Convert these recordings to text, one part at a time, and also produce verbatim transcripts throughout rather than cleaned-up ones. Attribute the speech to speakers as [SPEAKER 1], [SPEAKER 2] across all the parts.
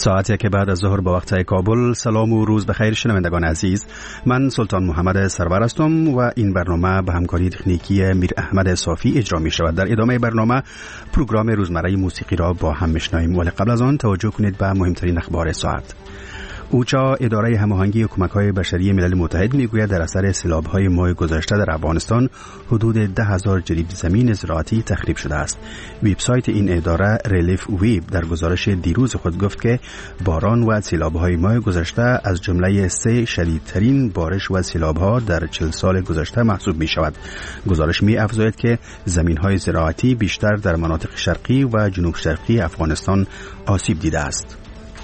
[SPEAKER 1] ساعتی که بعد از ظهر با وقت کابل. سلام و روز بخیر شنوندگان عزیز. من سلطان محمد سرور هستم و این برنامه به همکاری تکنیکی میر احمد صافی اجرا می شود. در ادامه برنامه پروگرام روزمره موسیقی را با هم میشنویم، ولی قبل از آن توجه کنید به مهمترین اخبار ساعت. اوچا، اداره هماهنگی حکومت‌های بشری ملل متحد، میگوید در اثر سیلاب‌های ماه گذشته در افغانستان حدود ده هزار جریب زمین زراعتی تخریب شده است. وبسایت این اداره ریلیف ویب در گزارش دیروز خود گفت که باران و سیلاب‌های ماه گذشته از جمله سه شدیدترین بارش و سیلاب‌ها در چهل سال گذشته محسوب می‌شود. گزارش می‌افزاید که زمین‌های زراعتی بیشتر در مناطق شرقی و جنوب شرقی افغانستان آسیب دیده است.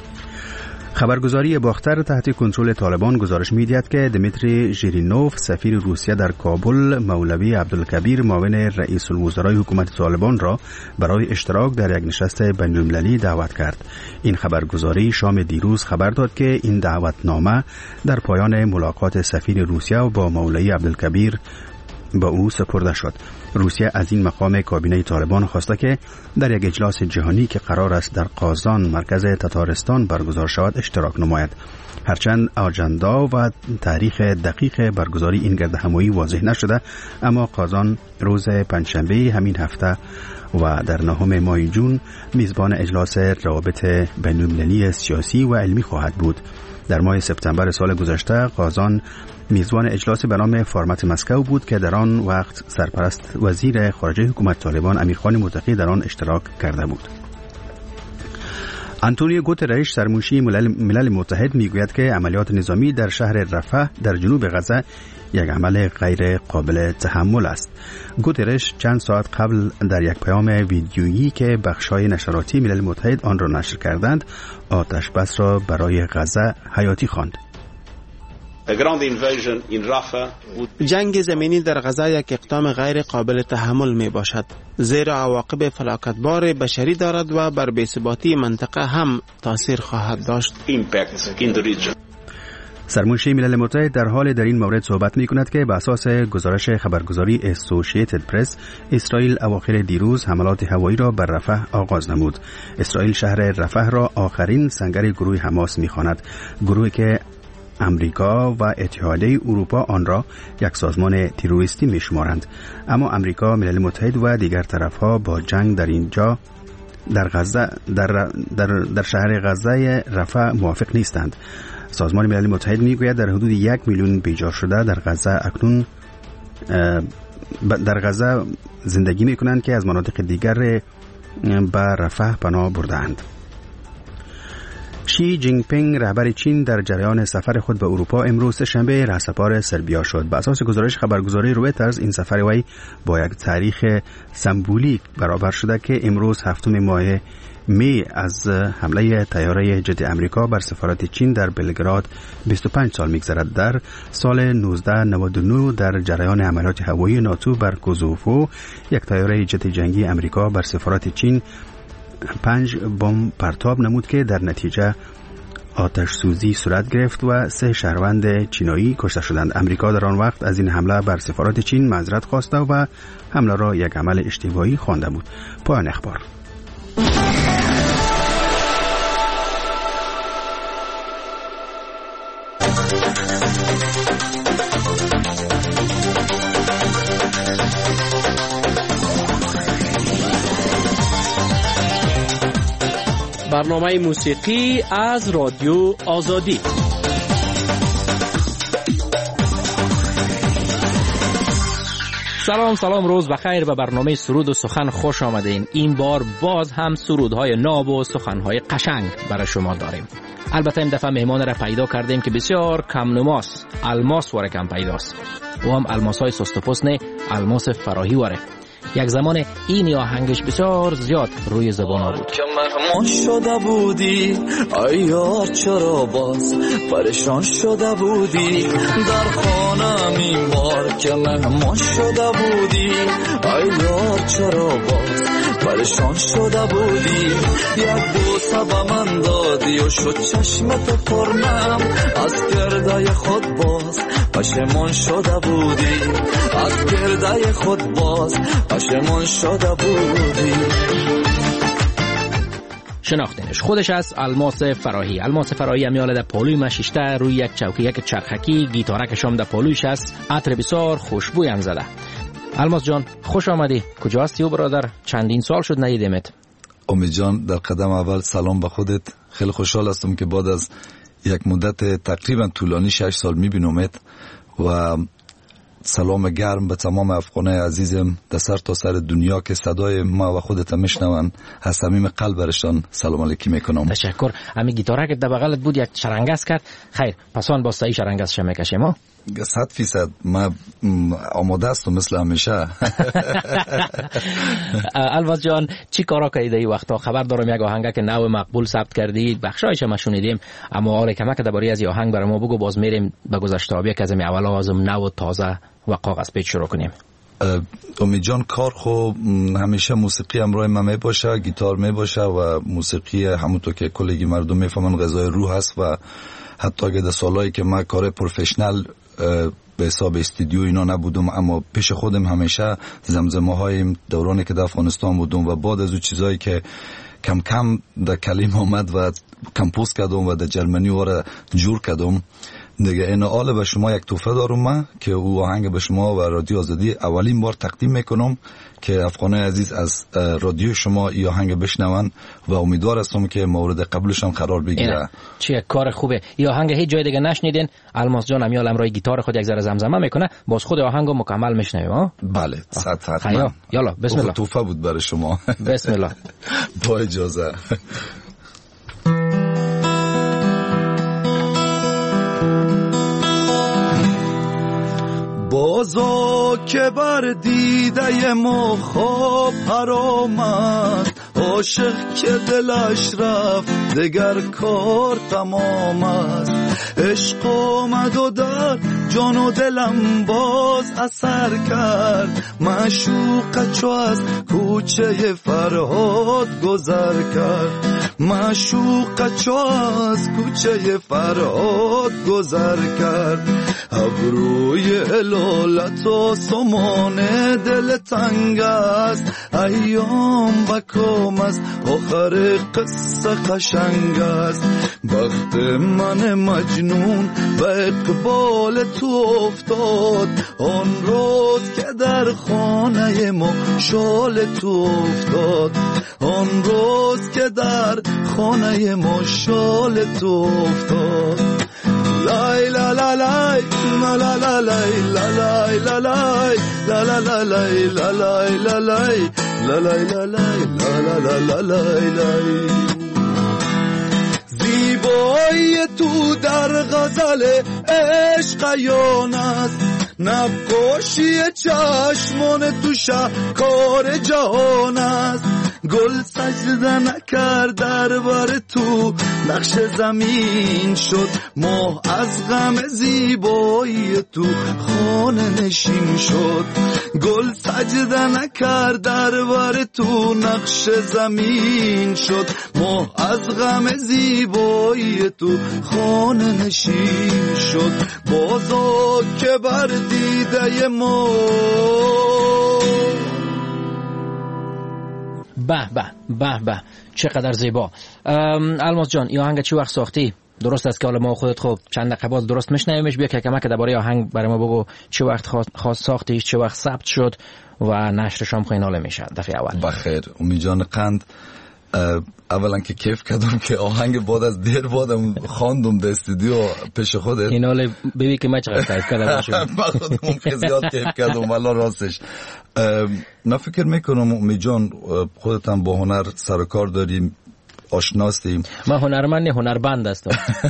[SPEAKER 1] خبرگزاری باختر تحت کنترل طالبان گزارش می‌دهد که دمیتری ژیرینوف، سفیر روسیه در کابل، مولوی عبدالکبیر، معاون رئیس الوزرای حکومت طالبان را برای اشتراک در یک نشست بین‌المللی دعوت کرد. این خبرگزاری شام دیروز خبر داد که این دعوتنامه در پایان ملاقات سفیر روسیه و با مولوی عبدالکبیر با او سپرده شد. روسیه از این مقام کابینه طالبان خواسته که در یک اجلاس جهانی که قرار است در قازان، مرکز تتارستان برگزار شود، اشتراک نماید. هرچند آجندا و تاریخ دقیق برگزاری این گردهمایی واضح نشده، اما قازان روز پنجشنبه همین هفته و در نهم ماه جون میزبان اجلاس روابط بین‌المللی سیاسی و علمی خواهد بود. در ماه سپتامبر سال گذشته قازان میزبان اجلاس به نام فرمت مسکو بود که در آن وقت سرپرست وزیر خارجه حکومت طالبان امیرخان متقی در آن اشتراک کرده بود. آنتونیو گوترش، سرمنشی ملل, ملل متحد، میگوید که عملیات نظامی در شهر رفح در جنوب غزه یک عمل غیر قابل تحمل است. گوترش چند ساعت قبل در یک پیام ویدیویی که بخش‌های نشراتی ملل متحد آن را نشر کردند، آتش بس را برای غزه حیاتی خواند.
[SPEAKER 2] جنگ زمینی در غزه یک اقدام غیر قابل تحمل می باشد، زیرا عواقب فلاکتبار بشری دارد و بر بی‌ثباتی منطقه هم تاثیر خواهد داشت.
[SPEAKER 1] سرمنشی ملل متحد در حال در این مورد صحبت می کند که به اساس گزارش خبرگزاری اسوسییتد پرس، اسرائیل اواخر دیروز حملات هوایی را بر رفح آغاز نمود. اسرائیل شهر رفح را آخرین سنگر گروه حماس می خواند، گروهی که امریکا و اتحادیه اروپا آن را یک سازمان تروریستی می شمارند. اما امریکا، ملل متحد و دیگر طرفها با جنگ در اینجا در غزه در, در, در شهر غزه رفح موافق نیستند. سازمان ملل متحد میگوید در حدود یک میلیون بیجار شده در غزه اکنون در غزه زندگی میکنند که از مناطق دیگر به رفح پناه بردند. شی جینگ پینگ، رهبر چین، در جریان سفر خود به اروپا امروز شنبه رهسپار سربیا شد. به اساس گزارش خبرگزاری رویترز، این سفر وی با یک تاریخ سمبولیک برابر شده که امروز هفتم ماه می از حمله طیاره جت امریکا بر سفارت چین در بلگراد بیست و پنج سال میگذرد. در سال نوزده نود و نه در جریان عملیات هوایی ناتو بر کوزوفو، یک طیاره جت جنگی امریکا بر سفارت چین پنج بمب پرتاب نمود که در نتیجه آتش سوزی صورت گرفت و سه شهروند چینایی کشته شدند. امریکا در آن وقت از این حمله بر سفارت چین معذرت خواسته و حمله را یک عمل اشتباهی خوانده بود. پایان اخبار.
[SPEAKER 3] برنامه موسیقی از رادیو آزادی. سلام سلام، روز بخیر. به برنامه سرود و سخن خوش آمدین. این بار باز هم سرودهای ناب و سخنهای قشنگ برای شما داریم. البته این دفعه مهمان را پیدا کردیم که بسیار کم نماست. الماس وره کم پیداست و هم الماس های سست نه، الماس فراهی وره. یک زمان این آهنگش بسیار زیاد روی زبان ها بود.
[SPEAKER 4] که مهمان شده بودی ای یار، چرا باز پریشان شده بودی در خانم این بار، که مهمان شده بودی ای یار، چرا باز پریشان شده بودی. یک بوسه به من دادی و شد چشمت پرنم، از گردای خود باز پشیمان شده بودی، از گردای خود باز پشیمان شده بودی.
[SPEAKER 3] شناختینش. خودش از الماس فراهی. الماس فراهی امیال در پالوی مشیشته روی یک چوکی یک چرخکی، گیتارک شام در پالویش است، عطر بسیار خوشبوی هم زده. الماس جان خوش آمدی. کجا هستی و برادر؟ چندین سال شد ندیدمت.
[SPEAKER 5] امید جان در قدم اول سلام به خودت. خیلی خوشحال هستم که بعد از یک مدت تقریبا طولانی شش سال میبینمت و سلام گرم به تمام افغانای عزیزم در سر تا سر دنیا که صدای ما و خودت میشنون. از صمیم قلب برشان سلام علیکی میکنم.
[SPEAKER 3] تشکر. امی گیتارک در بغلت بود یک شرنگس کرد. خیر پس آن باستایی شرنگس شما میکشیم ها؟
[SPEAKER 5] صد فیصد ما آماده هستم مثل همیشه.
[SPEAKER 3] الواز جان چی کارا کردی این وقتا؟ خبر دارم یک آهنگ که نو مقبول ثبت کردی، بخشایش ما شنیدیم، اما آره کمک درباره از این آهنگ برای ما بگو، باز میریم به گذشته آبی که از اول آوازم نو تازه و کاغذ پیچ شروع کنیم.
[SPEAKER 5] امید جان کار خو همیشه موسیقی همراه من می باشه، گیتار می باشه و موسیقی همونطور که کلگی مردم میفهمن غذای روح هست و حتی اگه در سالایی که من کار پروفشنال به حساب استودیو اینا نبودم، اما پیش خودم همیشه زمزمه های دورانی که در افغانستان بودم و بعد از اون چیزایی که کم کم در کلیم آمد و کمپوز کردم و در جرمنی واره جور کردم دیگه. این حال به شما یک تحفه دارم من که او آهنگ به شما و رادیو آزادی اولین بار تقدیم میکنم که افغانای عزیز از رادیو شما این آهنگ بشنون و امیدوار هستم که مورد قبولشان قرار بگیره.
[SPEAKER 3] چه کار خوبه. این آهنگ هیچ جای دیگه نشنیدین. الماس جان امیال امرای گیتار خود یک ذره زمزمه میکنه، باز خود آهنگو مکمل میشنویم ها.
[SPEAKER 5] بله صد حتما.
[SPEAKER 3] یالا بسم الله.
[SPEAKER 5] تحفه بود برای شما.
[SPEAKER 3] بسم الله.
[SPEAKER 5] با اجازه.
[SPEAKER 4] بازا که بر دیده ما خواب حرامد، عاشق که دلش رفت دگر کار تمام است. عشق آمد و در جان و دلم باز اثر کرد، معشوق چو از کوچه فرهاد گذر کرد، معشوق چو از کوچه فرهاد گذر کرد. ابروی لالت و سمان دل تنگ است، ایام بکام است آخر قصه قشنگ است. بخت من مجنون به اقبال تو افتاد، آن روز که در خانه ما شال تو افتاد، آن روز که در خانه ما شال تو افتاد. لای لا لا لای لا لا لا لای لا لای لا لای لا لا لا لای لا لای لا لای لا لای لا لای لا لا لا لای لای. زیبایی تو در غزل عشق یان است، نقاشی چشمان تو شاهکار جهان است. گل سجده نکرد در بر تو نقش زمین شد، ماه از غم زیبایی تو خانه نشین شد. گل سجده نکرد در بر تو نقش زمین شد، ماه از غم زیبایی تو خانه نشین شد. بازا که بر دیده ما.
[SPEAKER 3] به به به به چقدر زیبا. الماس جان این آهنگ چی وقت ساختی؟ درست است که حالا ما خودت خب چند دقیقه بعد درست میشنویمش، بیا که کمک درباره آهنگ برای ما بگو چه وقت خاص ساختیش، چه وقت ثبت شد و نشرش هم خیلی میشه دفعه اول.
[SPEAKER 5] بخیر امید جان قند. اولا که کیف کردم که آهنگ بعد از دیر بعدم خواندم در استودیو پیش خودت.
[SPEAKER 3] این حاله ببین که من چقدر کیف کردم.
[SPEAKER 5] من خودم خیلی زیاد کیف کردم والا راستش. من فکر میکنم امید جان خودت هم با هنر سر و کار داریم، آشناستیم.
[SPEAKER 3] من هنرمند هنربند هستم.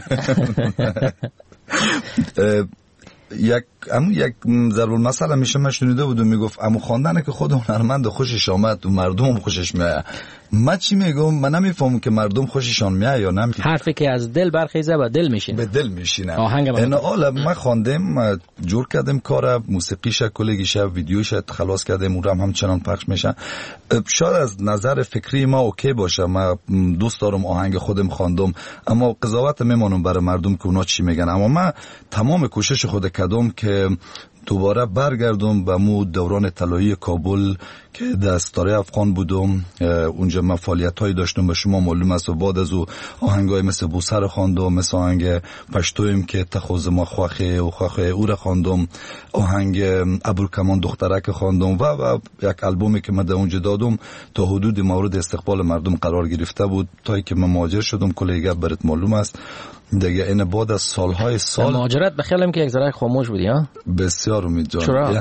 [SPEAKER 5] یک امو یک ضرب المثل میشه من شنیده بودم میگفت امو خواندنه که خود هنرمند خوشش آمد و مردم خوشش میاد. من چی میگم من نمیفهمم که مردم خوششان میاد یا نه.
[SPEAKER 3] حرفی که از دل برخیزه به دل میشینه،
[SPEAKER 5] به دل میشینه.
[SPEAKER 3] آهنگ من
[SPEAKER 5] اینا حالا من خواندم، جور کردم کار موسیقیش کلیگیش ویدیوش خلاص کردم، اونم همچنان پخش میشه. شاید از نظر فکری ما اوکی باشه، من دوست دارم آهنگ خودم خواندم، اما قضاوت میمونم برای مردم که اونا چی میگن. اما من تمام کوشش خود کردم که دوباره برگردم به مو دوران طلایی کابل که در ستاره افغان بودم. اونجا من فعالیت‌هایی داشتم، به شما معلوم است، و بعد از او آهنگای مثل بوسر خواندم، مثل آهنگ پشتویم که تخوز ما خوخه و خوخه او را خواندم، آهنگ ابروکمان دخترک خواندم و و یک البومی که من در اونجا دادم تا حدود مورد استقبال مردم قرار گرفته بود تا که من مهاجر شدم. کلیگه برات معلوم است دیگه. این بعد از سالهای سال
[SPEAKER 3] مهاجرت بخیالم که یک ذره خاموش بودی ها؟
[SPEAKER 5] بسیار امید جان.
[SPEAKER 3] چرا؟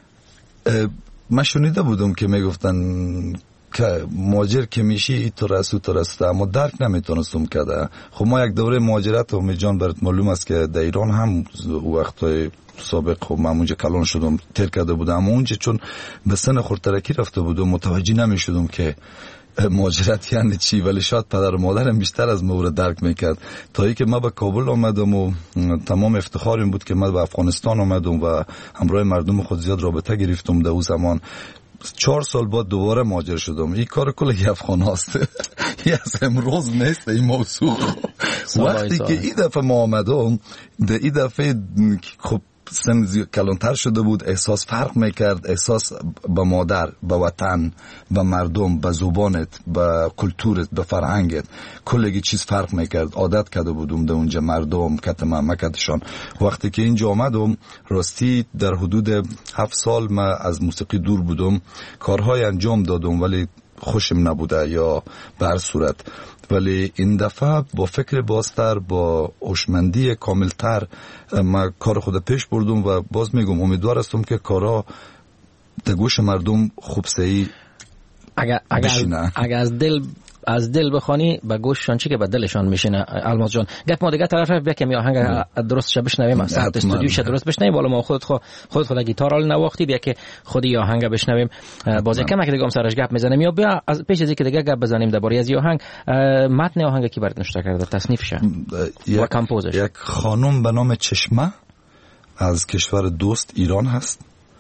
[SPEAKER 5] من شنیده بودم که میگفتن که مهاجر که میشی ای تو رسو تو رسو، اما درک نمیتونستم کرده. خب ما یک دوره مهاجرت امید جان برات معلوم است که در ایران هم وقتای سابق خب من اونجا کلان شدم تر کرده بودم، اما اونجا چون به سن خردترکی رفته بودم متوجه نمیشدم که مهاجرت یعنی چی، ولی شاید پدر و مادرم بیشتر از مورد درک میکرد. تا ای که من به کابل آمدم و تمام افتخار این بود که من به افغانستان آمدم و همراه مردم خود زیاد رابطه گرفتم. در اون زمان چهار سال بعد دوباره مهاجر شدم. این کار کلی افغان هست این از امروز نیست این موضوع. وقتی که این دفعه ما آمدم، در این دفعه خب سن کلانتر شده بود، احساس فرق میکرد، احساس به مادر، به وطن، به مردم، به زبانت، به کلتورت، به فرهنگت، کلگی چیز فرق میکرد. عادت کرده بودم در اونجا مردم کتم مکتشان. وقتی که اینجا آمدم راستی در حدود هفت سال من از موسیقی دور بودم، کارهای انجام دادم ولی خوشم نبوده یا به هر صورت. ولی این دفعه با فکر بازتر، با هوشمندی کاملتر من کار خود پیش بردم و باز میگم امیدوار هستم که کارا در گوش مردم خوب سعی بشینه.
[SPEAKER 3] اگر از دل از دل بخوانی به گوششان چی که به دلشان میشینه. الماس جان گپ ما دیگه طرف بیا که می آهنگ درست شه بشنویم، از استودیوش درست بشنویم، بالا ما خود خود خود خود گیتار حال نواختی بیا که خودی آهنگ بشنویم، باز کم که دیگه هم سرش گپ میزنیم. یا بیا از پیش از اینکه دیگه گپ بزنیم درباره از آهنگ، متن آهنگ کی برات نوشته کرده، تصنیفش و کمپوزش؟
[SPEAKER 5] یک خانم به نام چشمه از کشور دوست ایران هست.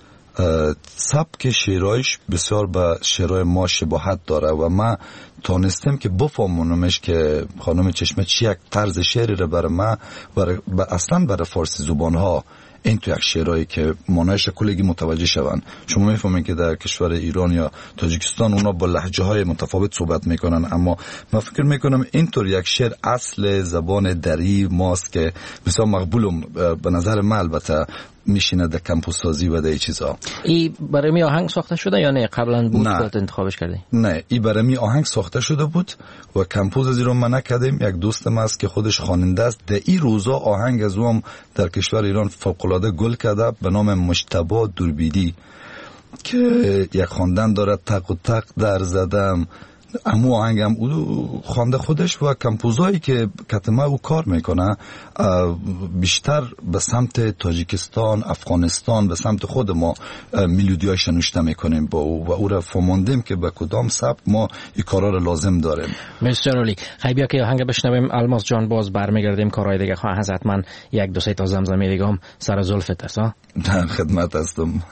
[SPEAKER 5] سبک شعرهایش بسیار به شعرهای ما شباهت داره و من تانستم که بفهمونمش که خانم چشمه چی یک طرز شعری رو برای من برای اصلا برای فارسی زبان ها این تو یک شعرهایی که معنایش کلگی متوجه شون. شما میفهمین که در کشور ایران یا تاجیکستان اونا با لهجه های متفاوت صحبت میکنن، اما من فکر میکنم اینطور یک شعر اصل زبان دری ماست که بسیار مقبولم به نظر من. البته میشینه در کمپوس سازی و در چیزا.
[SPEAKER 3] ای برای می آهنگ ساخته شده یا نه قبلا بود که انتخابش کردی؟
[SPEAKER 5] نه، ای برای می آهنگ ساخته شده بود و کمپوز از رو من نکردیم. یک دوستم است که خودش خواننده است، در این روزا آهنگ از اون در کشور ایران فوق‌العاده گل کرده به نام مجتبی دوربیدی که یک خواندن داره، تق و تق در زدم. امو آهنگم او خوانده خودش و کمپوزایی که کتمه او کار میکنه بیشتر به سمت تاجیکستان، افغانستان، به سمت خود ما میلودیای شنوشته میکنیم با او و او را فهماندیم که به کدام سبک ما این کارا را لازم داریم.
[SPEAKER 3] بسیار عالی. خیلی بیا که آهنگ بشنویم. الماس جان باز برمیگردیم کارهای دیگه خواه هست. حتما یک دو سه تا زمزمه دیگه هم سر زلفت است ها.
[SPEAKER 5] در خدمت هستم.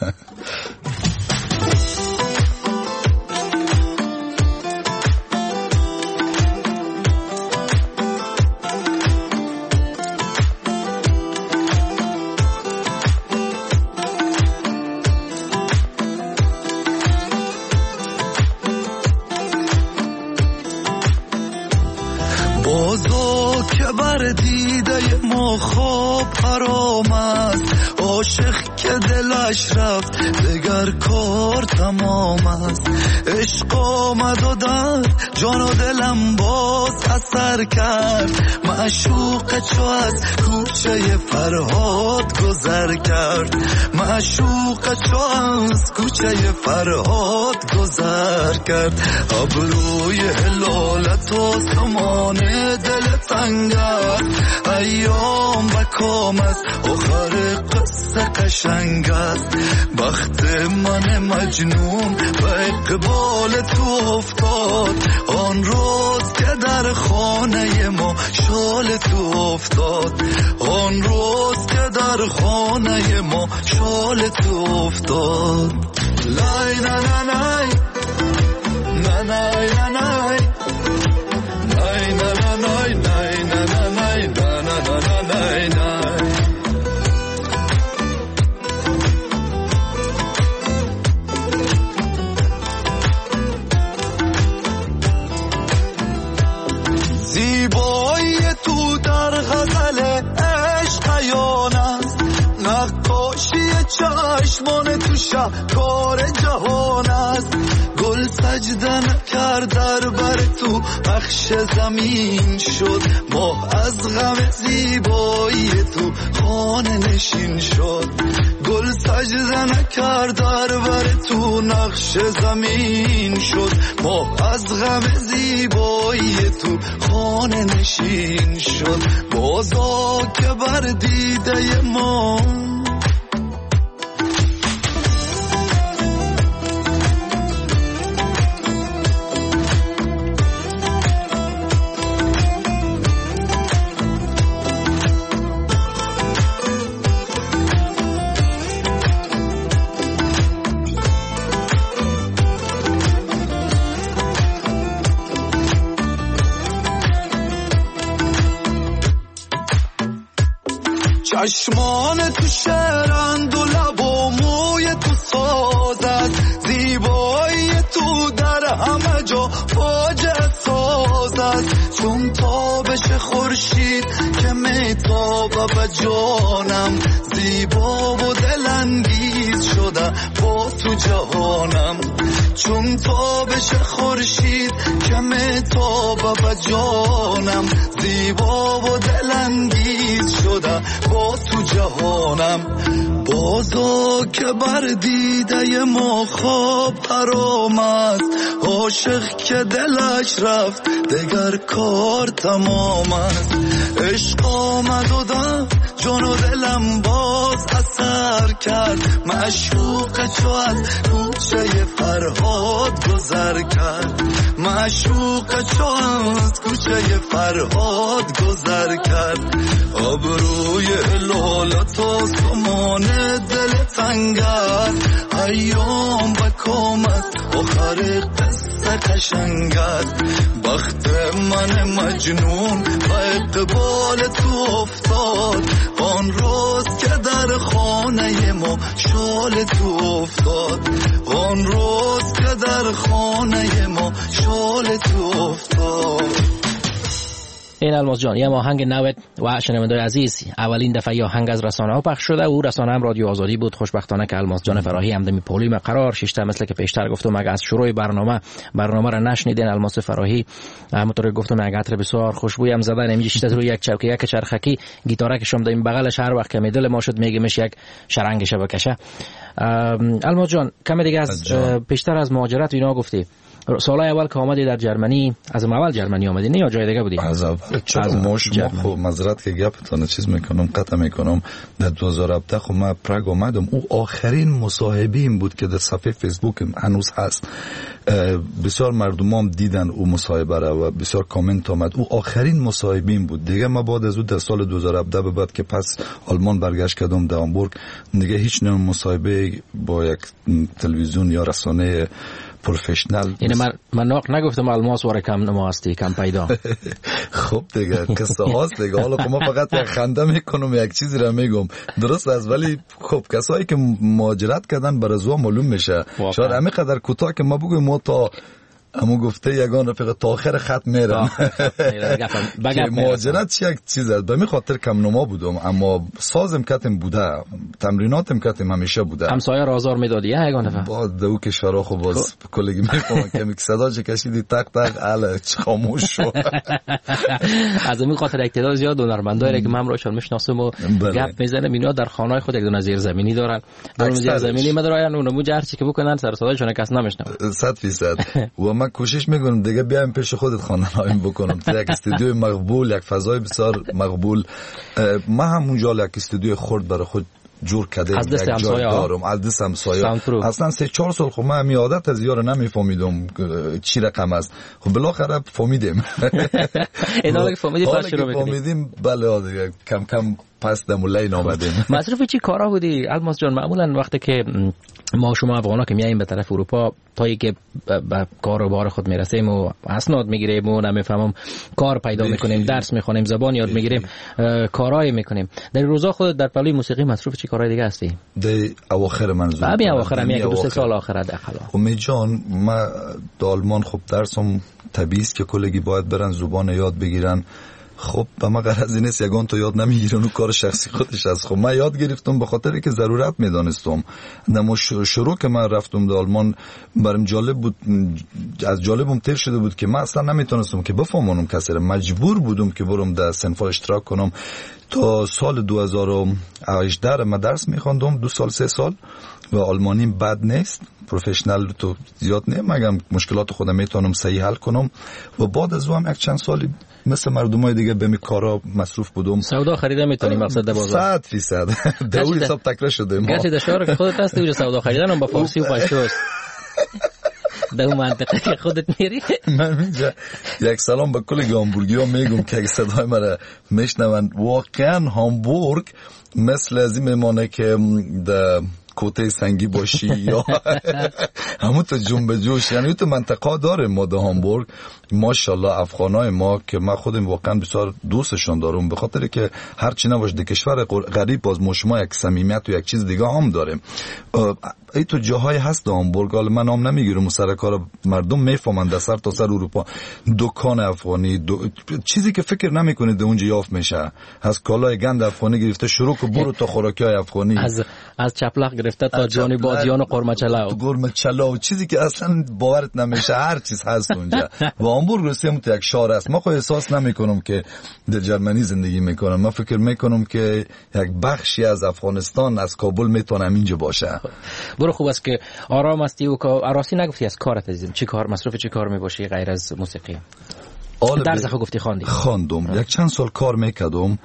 [SPEAKER 4] عاشق که دلش رفت دگر کار تمام است. عشق آمد و در جان و دلم باز اثر کرد. معشوق چو از کوچه فرهاد گذر کرد. معشوق چو از کوچه فرهاد گذر کرد. ابروی هلالت و سمان دل تنگ است. ایام بکام است آخر قصه قشنگ است. بخت من مجنون به اقبال تو افتاد. آن روز که در خانه ما شال تو افتاد. آن روز که در خانه ما شال تو افتاد. لای نه نه نه نه نه نه نه نه نه نه نه نه نه نه شب کار جهان است. گل سجده نکرد در بر تو بخش زمین شد. ماه از غم زیبایی تو خانه نشین شد. گل سجده نکرد در بر تو نقش زمین شد. ماه از غم زیبایی تو خانه نشین شد. بازا که بر دیده ما چشمان تو شرند و لب و موی تو سازد. زیبایی تو در همه جا فاجعه سازد. چون تابش خورشید که میتابه به جانم. زیبا و دلانگیز شده با تو جهانم. چون تابش خورشید که میتابه به جانم. زیبا و دلانگیز شده با تو جهانم. بازا که بر دیده ما خواب حرام است. عاشق که دلش رفت دگر کار تمام است. عشق آمد و دم جان و دلم باز اثر کرد. معشوق چو از کوچه فرهاد گذر کرد. معشوق چو از کوچه فرهاد گذر کرد. آبروی لالت آسمان دل تنگ است. ایام و کامت آخر قصه قشنگ است. بخت من مجنون و اقبال تو افتاد. آن روز که در خانه ما شال تو افتاد. آن روز که در خانه ما شال تو افتاد.
[SPEAKER 3] این الماس جان یه آهنگ نوت و شنوندای عزیز، اولین دفعه آهنگ از رسانه ها پخش شده. او رسانه هم رادیو آزادی بود. خوشبختانه که الماس جان فراهی همدمی پولیم قرار شیشته مثل که پیشتر گفتم اگه از شروع برنامه برنامه را نشنیدین، الماس فراهی همونطور گفتم اگه عطر بسیار خوشبوی هم زدن نمیشه روی یک چوکه یک چرخکی گیتاره که شما داریم بغلش هر وقت که میدل ما شد میگیمش یک شرنگش بکشه. الماس جان کم دیگه از پیشتر از مهاجرت اینا گفتی. سالای اول که آمدی در جرمنی، از اول جرمنی آمدی نه یا جای دیگه بودی؟
[SPEAKER 5] از اول. چرا ما شما خب معذرت که گپتون چیز میکنم قطع میکنم. در دو هزار و هفده خب من پراگ آمدم. او آخرین مصاحبه‌ام بود که در صفحه فیسبوک هنوز هست. بسیار مردمام دیدن او مصاحبه را و بسیار کامنت آمد. او آخرین مصاحبه‌ام بود. دیگه ما بعد از او در سال دو هزار و هفده به بعد که پس آلمان برگشت کردم در هامبورگ دیگه هیچ نوع مصاحبه با یک تلویزیون یا رسانه پروفشنال.
[SPEAKER 3] یعنی من من نگفتم الماس واره کم نما هستی کم پیدا.
[SPEAKER 5] خب دیگه قصه هاست دیگه. حالا ما فقط یک خنده میکنم یک چیزی را میگم درست است. ولی خب کسایی که مهاجرت کردن برای زوا معلوم میشه. شاید همین قدر کوتاه که ما بگویم ما تا همون گفته یگان رفیق تا آخر خط میرم که مهاجرت چی یک چیز است. به می خاطر کم نما بودم اما سازم کتم بوده، تمریناتم کتم همیشه بوده.
[SPEAKER 3] همسایه رازار میدادی یگان دفعه
[SPEAKER 5] با دو که شراخ و باز کلگی میفهمن که میک صدا چه کشیدی تق تق اله خاموش شو.
[SPEAKER 3] از این خاطر اقتدار زیاد هنرمندایی که من روشان میشناسم و گپ میزنم اینا در خانه‌های خود یک دونه زیر زمینی دارن. در زیر زمینی مدراین اونمو جرچی که بکنن سر صداشون کس نمیشنوه. صد درصد. و من کوشش میکنم دیگه بیایم پیش خودت خانه نایم بکنم تو یک استودیوی مقبول، یک فضای بسیار مقبول. من همونجا یک استودیوی خرد برای خود جور کردم، از دست همسایه
[SPEAKER 5] دارم از دست همسایه. اصلا سه چهار سال خب من می عادت از یار نمیفهمیدم چی رقم است. خب بالاخره فهمیدیم.
[SPEAKER 3] اینا که فهمیدیم پس شروع می‌کنیم.
[SPEAKER 5] فهمیدیم بله دیگه کم کم پس دمولین آمدیم.
[SPEAKER 3] مصرف چی کارا بودی الماس جان؟ معمولا وقتی که ما شما افغانا که میاییم به طرف اروپا تا اینکه به کار و بار خود میرسیم و اسناد میگیریم و نمیفهمم کار پیدا میکنیم، درس میخونیم، زبان یاد میگیریم، کارهای میکنیم. در روزا خود در پلوی موسیقی مصروف چی کارهای دیگه هستی؟
[SPEAKER 5] در اواخر منظور
[SPEAKER 3] همین اواخر همین دو سه سال آخر داخلا.
[SPEAKER 5] امید جان ما در آلمان خب درسم طبیعی است که کلگی باید برن زبان یاد بگیرن. خب به ما غرضی نیست یگان تو یاد نمیگیرن و کار شخصی خودش است. خب من یاد گرفتم به خاطر که ضرورت میدانستم. نمو شروع که من رفتم در آلمان برام جالب بود، از جالبم تر شده بود که من اصلا نمیتونستم که بفهمونم کسی را، مجبور بودم که برم در صنفا اشتراک کنم. تا سال دو هزار و هجده من درس میخوندم، دو سال سه سال، و آلمانیم بد نیست، پروفشنال تو زیاد نه، مگم مشکلات خودم میتونم صحیح حل کنم. و بعد از اون یک چند سالی مثل مردمای دیگه به می کارا مصروف بودم.
[SPEAKER 3] سودا خریدن میتونی مقصد بازار
[SPEAKER 5] صد فیصد دو حساب تکرار شده. ما
[SPEAKER 3] گرچه دشواره که خودت هستی اونجا سودا خریدن هم با فارسی و پشتو است. در اون منطقه که خودت میری.
[SPEAKER 5] من اینجا یک سلام به کل هامبورگی ها میگم که اگه صدای مرا میشنون، واقعا هامبورگ مثل از این میمانه که در کوته سنگی باشی یا همون تو جنب جوش، یعنی تو منطقه داره ما در هامبورگ ماشاءالله افغانای ما که من خودم واقعا بسیار دوستشون دارم، به خاطر که هر چی نباشه در کشور غریب باز ما شما یک صمیمیت و یک چیز دیگه هم داره. ای تو جاهای هست در هامبورگ، حالا من نام نمیگیرم، سر کار مردم میفهمند در سر تا سر اروپا دکان افغانی دو... چیزی که فکر نمیکنید اونجا یافت میشه، از کالای گند افغانی گرفته شروع که برو تا خوراکیای افغانی،
[SPEAKER 3] از از چپلق گرفته تا جانی بادیان و قرمه چلاو
[SPEAKER 5] قرمه چلاو، چیزی که اصلا باورت نمیشه هر چیز هست اونجا. و هامبورگ رسیم تو یک شهر است. ما خو احساس نمیکنم که در جرمنی زندگی میکنم، من فکر میکنم که یک بخشی از افغانستان از کابل میتونم اینجا باشه.
[SPEAKER 3] برو خوب است که آرام هستی و راستی نگفتی از کارت عزیزم، چی کار مصروف چی کار میباشی غیر از موسیقی؟ درس خو گفتی خواندی؟
[SPEAKER 5] خواندم، یک چند سال کار میکردم.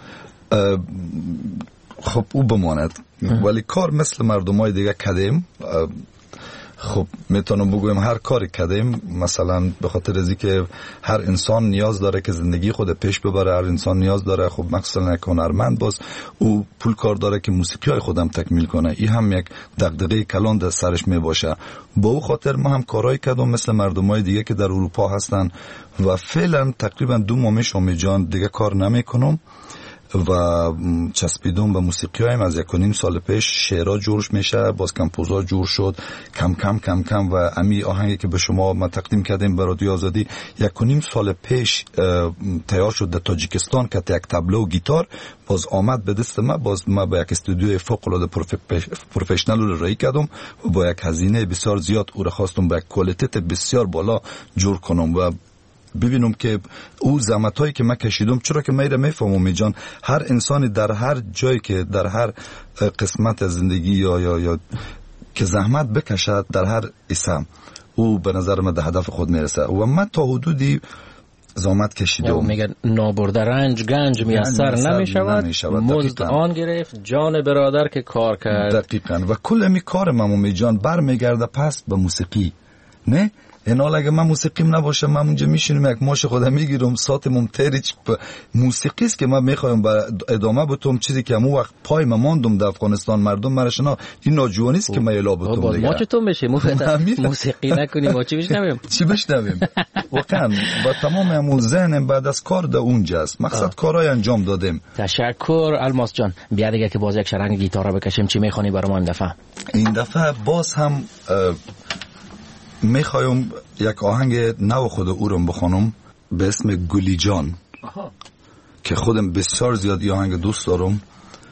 [SPEAKER 5] خب او بماند، ولی کار مثل مردمای دیگه کردیم. خب میتونم بگویم هر کاری کردیم، مثلا به خاطر از اینکه هر انسان نیاز داره که زندگی خود پیش ببره، هر انسان نیاز داره، خب مثلا یک هنرمند باز او پول کار داره که موسیقی های خودم تکمیل کنه، این هم یک دغدغه کلان در سرش می باشه. با او خاطر ما هم کارهای کردم مثل مردمای دیگه که در اروپا هستن و فعلا تقریبا دو ماه شما جان دیگه کار نمیکنم و چسبیدم به موسیقی هایم. از یک و نیم سال پیش شعرها جورش میشه، باز کمپوزها جور شد کم کم کم کم، و امی آهنگی که به شما ما تقدیم کردیم به رادیو آزادی یک و نیم سال پیش تیار شد در تاجیکستان که یک تبله و گیتار باز آمد به دست ما. باز ما با یک استودیوی فوق العاده پروفشنال رو رای کردم و با یک هزینه بسیار زیاد او رو خواستم با یک کوالیته بسیار بالا جور کنم و ببینم که او زحمتایی که من کشیدم، چرا که میره میفهمم می جان هر انسانی در هر جایی که در هر قسمت زندگی یا یا یا که زحمت بکشد در هر اسم او به نظر من به هدف خود میرسه و من تا حدودی زحمت کشیدم.
[SPEAKER 3] میگن نابرده رنج گنج میسر نمیشود، مزد آن گرفت جان برادر که کار کرد.
[SPEAKER 5] دقیقاً. و کل می کار من می جان برمیگرده پس به موسیقی. نه اینا اگه من موسیقیم نباشه من اونجا میشینم یک ماش خودم میگیرم ساعتم تریچ موسیقی است که من میخوایم با ادامه بتم چیزی که همون وقت پای ما ماندم در افغانستان مردم مرشنا این ناجوانی است که من الا بتم دیگه.
[SPEAKER 3] ما چطور میشه موسیقی نکنیم ما چی بشنویم
[SPEAKER 5] چی بشنویم واقعا با تمام همون ذهنم بعد از کار در اونجاست، مقصد کارهای انجام دادیم.
[SPEAKER 3] تشکر الماس جان. بیا دیگه که باز یک شرنگ گیتار بکشیم. چی میخوانی برام این دفعه؟
[SPEAKER 5] این دفعه باز هم میخوایم یک آهنگ نو خود او رو بخونم به اسم گلی جان که خودم بسیار زیاد این آهنگ دوست دارم.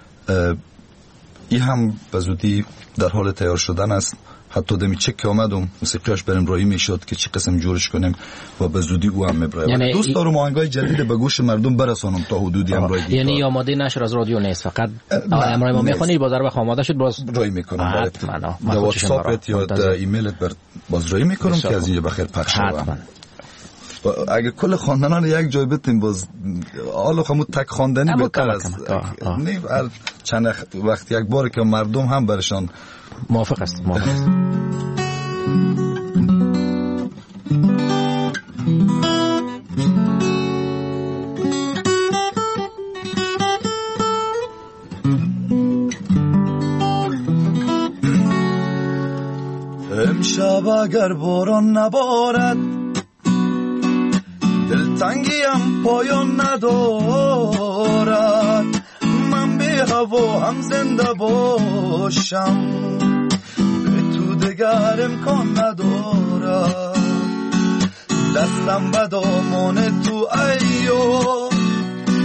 [SPEAKER 5] این هم به زودی در حال تیار شدن است، حتی دمی چک که آمدم موسیقیاش برم رایی میشد که چه قسم جورش کنیم و به زودی او هم میبرم. یعنی دوست دارم آهنگای جدید به گوش مردم برسانم تا حدودی هم رای.
[SPEAKER 3] یعنی آماده نشر از رادیو نیست، فقط امروز ما میخونی بازار وقت آماده شد باز
[SPEAKER 5] رای میکنم برات. در واتساپ یا در ایمیلت بر باز رای میکنم که از اینجا بخیر پخش شه. اگه کل خواندنان یک جای بتیم باز حالا خمو تک خواندنی بهتر است. نه چند وقت یک بار که مردم هم برشان
[SPEAKER 3] موافق است. موافق است.
[SPEAKER 4] امشب اگر باران نبارد دلتنگیم پایان ندارد، من به هوا هم زنده باشم به تو دگر امکان ندارد. دستم به دامان تو ایو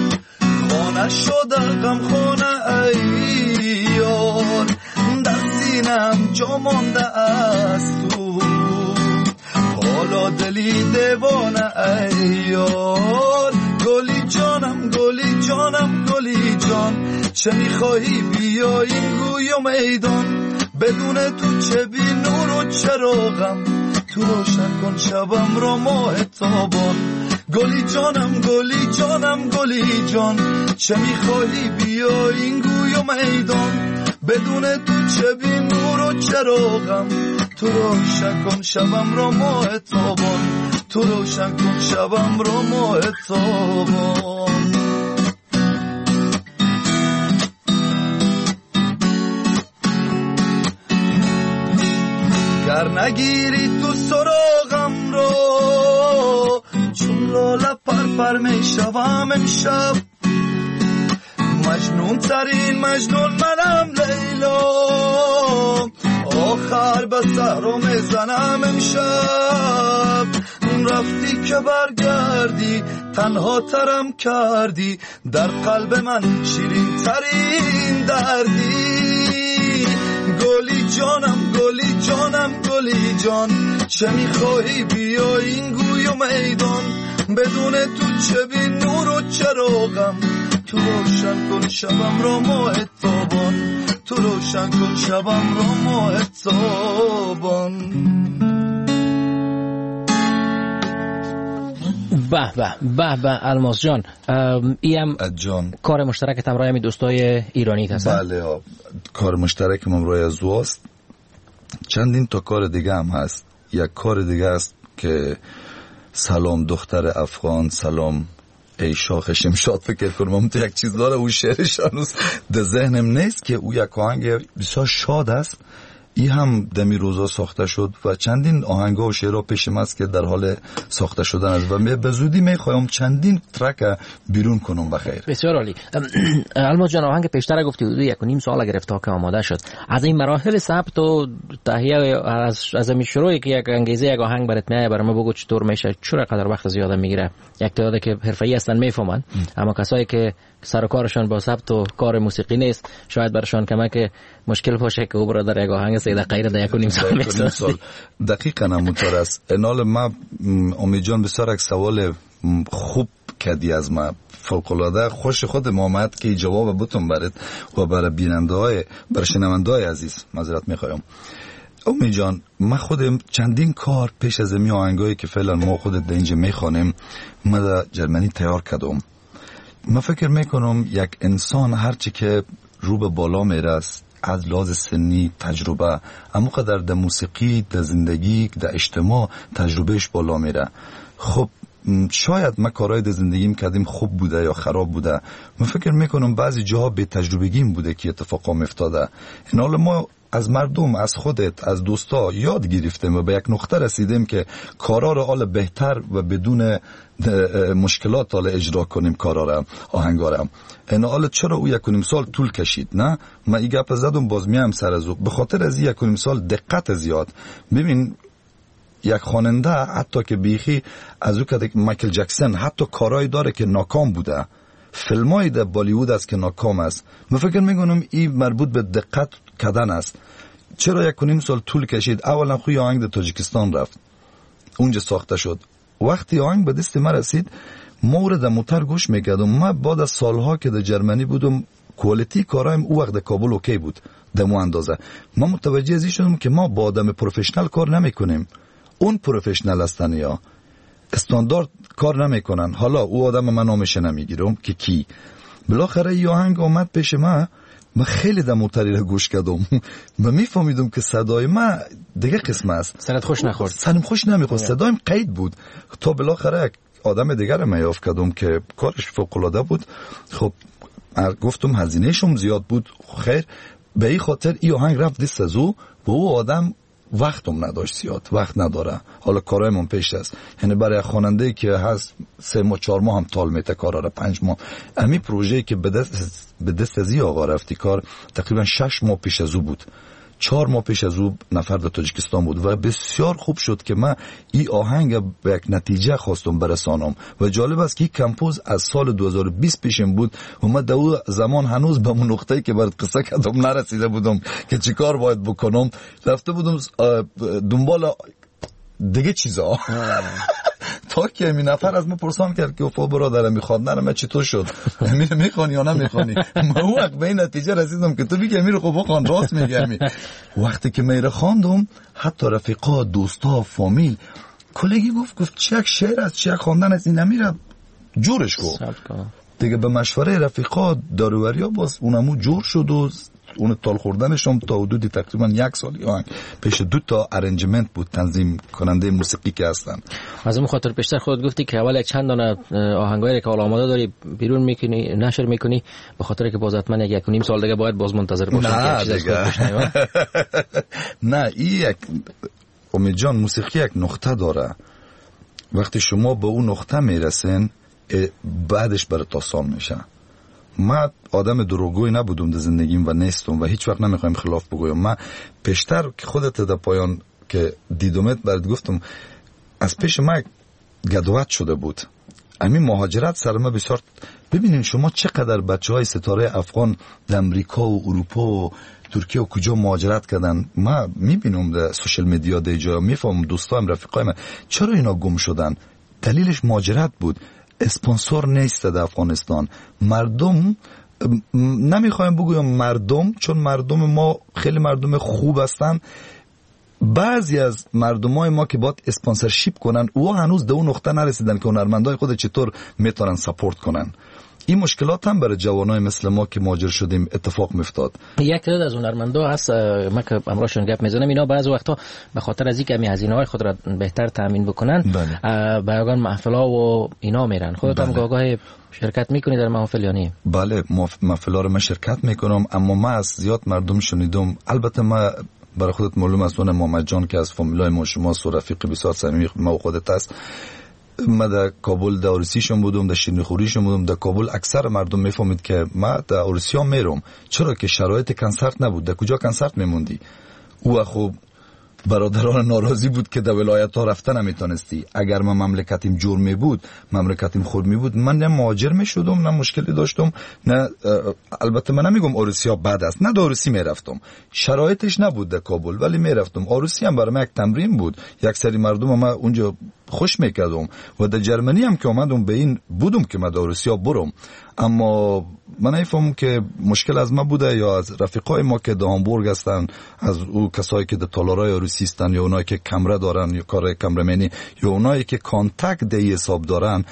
[SPEAKER 4] نشده غم خانه ای یار، در سینم جا مانده است تو، حالا دلی دیوانه ای یار. گلی جانم گلی جانم گلی جان، چه میخواهی بیاییم گوی و میدان، بدون تو چه بی نور و چراغم، تو روشن کن شبم را ماه تابان. گلی جانم گلی جانم گلی جان، چه میخواهی بیاییم گوی و میدان، بدون تو چه بی نور و چراغم، تو روشن کن شبم را ماه تابان، تو روشن کن شبم را ماه تابان. گر نگیری تو سراغم را، چون لاله پر پر می شوم امشب، مجنون ترین مجنون منم لیلا، آخر به سهرو میزنم امشب. رفتی که برگردی تنها ترم کردی، در قلب من شیرین ترین دردی. گلی جانم گلی جانم گلی جان، چه میخواهی بیا این گوی و میدان، بدون تو چه بی نور و چراغم، تو روشن کن شبم را ماه تابان، تو روشن کن شبم را ماه تابان.
[SPEAKER 3] به به به به الماس جان، ایم
[SPEAKER 5] جان
[SPEAKER 3] کار مشترک همراه می دوستای ایرانی هست.
[SPEAKER 5] بله کار مشترک همراه از واست. چندین تا کار دیگه هم هست. یک کار دیگه است که سلام دختر افغان، سلام ای شاخ شمشاد، فکر کنم هم تو یک چیز داره، او شعرش هنوز در ذهنم نیست که او یک آهنگ بسیار شاد است. ای هم دمی روزا ساخته شد و چندین آهنگا و شعرها پیشم است که در حال ساخته شدن است و به زودی میخوایم چندین ترک بیرون کنم. بخیر،
[SPEAKER 3] بسیار عالی. الماس جان، آهنگ پیشتر گفتی حدود یک و نیم سال گرفت که آماده شد. از این مراحل ثبت و تهیه از از این شروعی که یک انگیزه یک آهنگ برات میاد، برام بگو چطور میشه، چرا قدر وقت زیاد میگیره؟ یک تعدادی که حرفه‌ای هستن میفهمن، اما کسایی که سر و کارشان با ثبت و کار موسیقی نیست، شاید برشان کمک مشکل باشه که او برادر یک آهنگ سه دقیقه در یک و نیم سال میسازه.
[SPEAKER 5] دقیقاً همونطور است. انال ما امید جان بسیار یک سوال خوب کردی از ما، فوق‌العاده خوش خود محمد که جواب بتون برات و برای بیننده‌های برای شنونده‌های عزیز معذرت می‌خوام. امید جان، ما خودم چندین کار پیش از این آهنگایی که فعلا ما خودت در اینجا می‌خوانیم ما در جرمنی تیار کردم. من فکر میکنم یک انسان هرچی که رو به بالا میرست از لحاظ سنی تجربه، اما قدر در موسیقی، در زندگی، در اجتماع تجربهش بالا میره. خب شاید ما کارهای در زندگیم کردیم خوب بوده یا خراب بوده، من فکر میکنم بعضی جاها به تجربگیم بوده که اتفاقا میفتاده. این حال ما از مردم، از خودت، از دوستا یاد گرفتیم و به یک نقطه رسیدیم که کارا رو حال بهتر و بدون مشکلات حال اجرا کنیم کارا رو، آهنگا رو. این حال چرا او یک و نیم سال طول کشید؟ نه من این گپ زدم باز میام سر از او، به خاطر از یک و نیم سال دقت زیاد. ببین یک خواننده حتی که بیخی از او که مایکل جکسون حتی کارایی داره که ناکام بوده، فیلمایی در بالیوود است که ناکام است. من فکر میکنم این مربوط به دقت کردن است. چرا یک و نیم سال طول کشید؟ اولا خوی آهنگ در تاجیکستان رفت، اونجا ساخته شد. وقتی آهنگ به دست ما رسید ما در موتر گوش میکردم. ما بعد از سالها که در جرمنی بودم کوالیتی کارایم او وقت در کابل اوکی بود در مو اندازه. ما متوجه ازی شدم که ما با آدم پروفشنال کار نمیکنیم، اون پروفشنال هستن یا استاندارد کار نمیکنن. حالا او آدم من نامش نمیگیرم که کی. بالاخره این آهنگ آمد پیش ما، من خیلی در موتری را گوش کردم و میفهمیدم که صدای ما دیگه قسم است.
[SPEAKER 3] سرت خوش نخورد؟
[SPEAKER 5] سرم خوش نمیخورد، صدایم قید بود. تا بالاخره آدم دیگر را میافت کردم که کارش فوق العاده بود. خب گفتم هزینه شم زیاد بود، خیر به این خاطر این آهنگ رفت دست از او و او آدم وقتم نداشت، زیاد وقت نداره. حالا کارایمون پیش است، یعنی برای خواننده که هست سه ماه چهار ماه هم طول میته کارا را، پنج ماه. امی پروژه‌ای که به دست به دست از این آقا رفتی کار تقریبا شش ماه پیش از او بود، چهار ماه پیش از او نفر در تاجیکستان بود و بسیار خوب شد که من این آهنگ به یک نتیجه خواستم برسانم و جالب است که این کمپوز از سال دو هزار و بیست پیشم بود و من در اون زمان هنوز به اون نقطه‌ای که برات قصه کردم نرسیده بودم که چیکار باید بکنم. رفته بودم دنبال دیگه چیزا تا که می نفر از من پرسان کرد که افا برادرم میخواد نرم چطور شد امیر میخوانی یا نمیخوانی. من وقت به این نتیجه رسیدم که تو بگی امیر خب بخوان راست میگی امیر. وقتی که میره خواندم حتی رفیقا دوستا فامیل کلگی گفت گفت چه یک شعر است چه یک خواندن است این امیر جورش کو دیگه. به مشوره رفیقا دارووریا باز اونمو جور شد و اون تال خوردنش هم تا حدود تقریبا یک سال آهنگ پیش دو تا ارنجمنت بود تنظیم کننده موسیقی که هستن.
[SPEAKER 3] از اون خاطر پیشتر خود گفتی که اول چند دانه آهنگایی که آماده داری بیرون میکنی نشر میکنی به خاطر که باز حتما یک یک و نیم سال دیگه باید باز منتظر باشی
[SPEAKER 5] نه دیگه نه این یک امید جان موسیقی یک نقطه داره وقتی شما به اون نقطه میرسین بعدش برات آسان میشه. من آدم دروغگوی نبودم در زندگیم و نیستم و هیچ وقت نمیخوایم خلاف بگویم. من پیشتر که خودت در پایان که دیدمت برات گفتم از پیش من گدوت شده بود همین مهاجرت سر ما بسیار. ببینین شما چقدر بچه های ستاره افغان در امریکا و اروپا و ترکیه و کجا مهاجرت کردن. من میبینم در سوشل میدیا در جا میفهمم دوستایم رفیقایم چرا اینا گم شدن. دلیلش مهاجرت بود. اسپانسور نیست در افغانستان. مردم نمیخوایم بگویم مردم چون مردم ما خیلی مردم خوب هستن. بعضی از مردمای ما که باید اسپانسرشیپ کنن او هنوز به اون نقطه نرسیدن که هنرمندای خود چطور میتونن سپورت کنن. این مشکلات هم برای جوانای مثل ما که مهاجر شدیم اتفاق میافتاد.
[SPEAKER 3] یک تعداد از هنرمندا هست ما که امروزشون گپ میزنم اینا بعضی وقتا به خاطر از اینکه هزینه‌های خود را بهتر تامین بکنن به یگان محفل‌ها و اینا میرن. خودت هم گاهی شرکت میکنی در محافل یا نه؟
[SPEAKER 5] بله محفل‌ها رو من شرکت میکنم اما من از زیاد مردم شنیدم. البته ما برای خودت معلوم است اون محمد جان که از فامیلای ما شما سو رفیق بسیار صمیمی ما و خودت است. من در کابل در اورسیشون بودم در شیرینیخوریشون بودم. در کابل اکثر مردم میفهمید که ما در اورسیا میرم چرا که شرایط کنسرت نبود. در کجا کنسرت میموندی؟ او خوب برادران ناراضی بود که در ولایت ها رفتن نمیتونستی. اگر من مملکتیم جور می بود مملکتیم خود می بود من نه مهاجر می شدم نه مشکلی داشتم نه. البته من نمیگم اورسیا بد است نه. در اورسی می رفتم شرایطش نبود در کابل ولی می رفتم. اورسی هم برای من یک تمرین بود. یک سری مردم ما اونجا خوش میکردم و در جرمنی هم که آمدم به این بودم که من در اورسیا برم اما من نفهمم که مشکل از ما بوده یا از رفیقای ما که در هامبورگ هستن از او کسایی که در تالارای اورسی هستن یا اونایی که کمره دارن یا کار کمرمنی یا اونایی که کانتاکت در حساب دارن.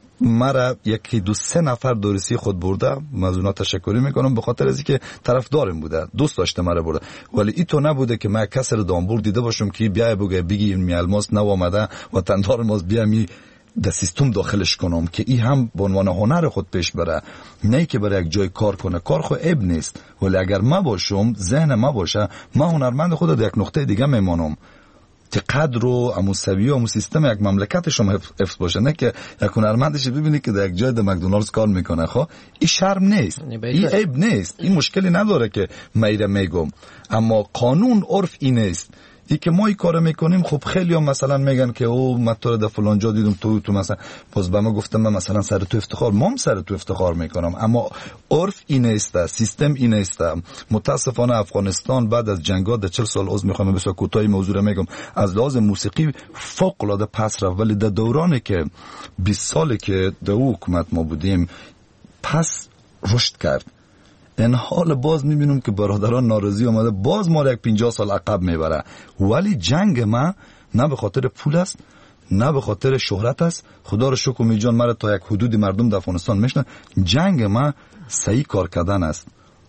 [SPEAKER 5] مرا یکی دو سه نفر دورسی خود برده از اونا تشکری میکنم به خاطر از اینکه طرفدارم بوده دوست داشته مرا برده ولی این تو نبوده که من کسر دامبور دیده باشم که بیا بگه بگی این میالماس نو آمده و تندار ماس بیا می در سیستم داخلش کنم که این هم به عنوان هنر خود پیش بره نه که برای یک جای کار کنه. کار خو عیب نیست ولی اگر ما باشم ذهن ما باشه ما هنرمند خود در یک نقطه دیگه میمانم که قدر و اموسوی و امو سیستم یک مملکتش هم حفظ باشه نه که یک هنرمندش ببینی که در یک جای در مکدونالدز کار میکنه. خب این شرم نیست این عیب نیست این مشکلی نداره که میره میگم اما قانون عرف این نیست. ای که ما این کارو میکنیم خب خیلی هم مثلا میگن که او من تو در فلان جا دیدم تو تو مثلا باز به ما گفتم من مثلا سر تو افتخار مام سر تو افتخار میکنم اما عرف این است سیستم این است. متاسفانه افغانستان بعد از جنگا در چهل سال عضو میخوام بسیار کوتاهی موضوع رو میگم از لحاظ موسیقی فوق العاده پس رفت ولی در دورانی که بیست سالی که در حکومت ما بودیم پس رشد کرد. این حال باز میبینم که برادران ناراضی آمده باز ما یک پنجاه سال عقب میبره ولی جنگ ما نه به خاطر پول است نه به خاطر شهرت است. خدا رو شکر می جان مرا تا یک حدودی مردم در افغانستان میشنن. جنگ ما صحیح کار کردن است.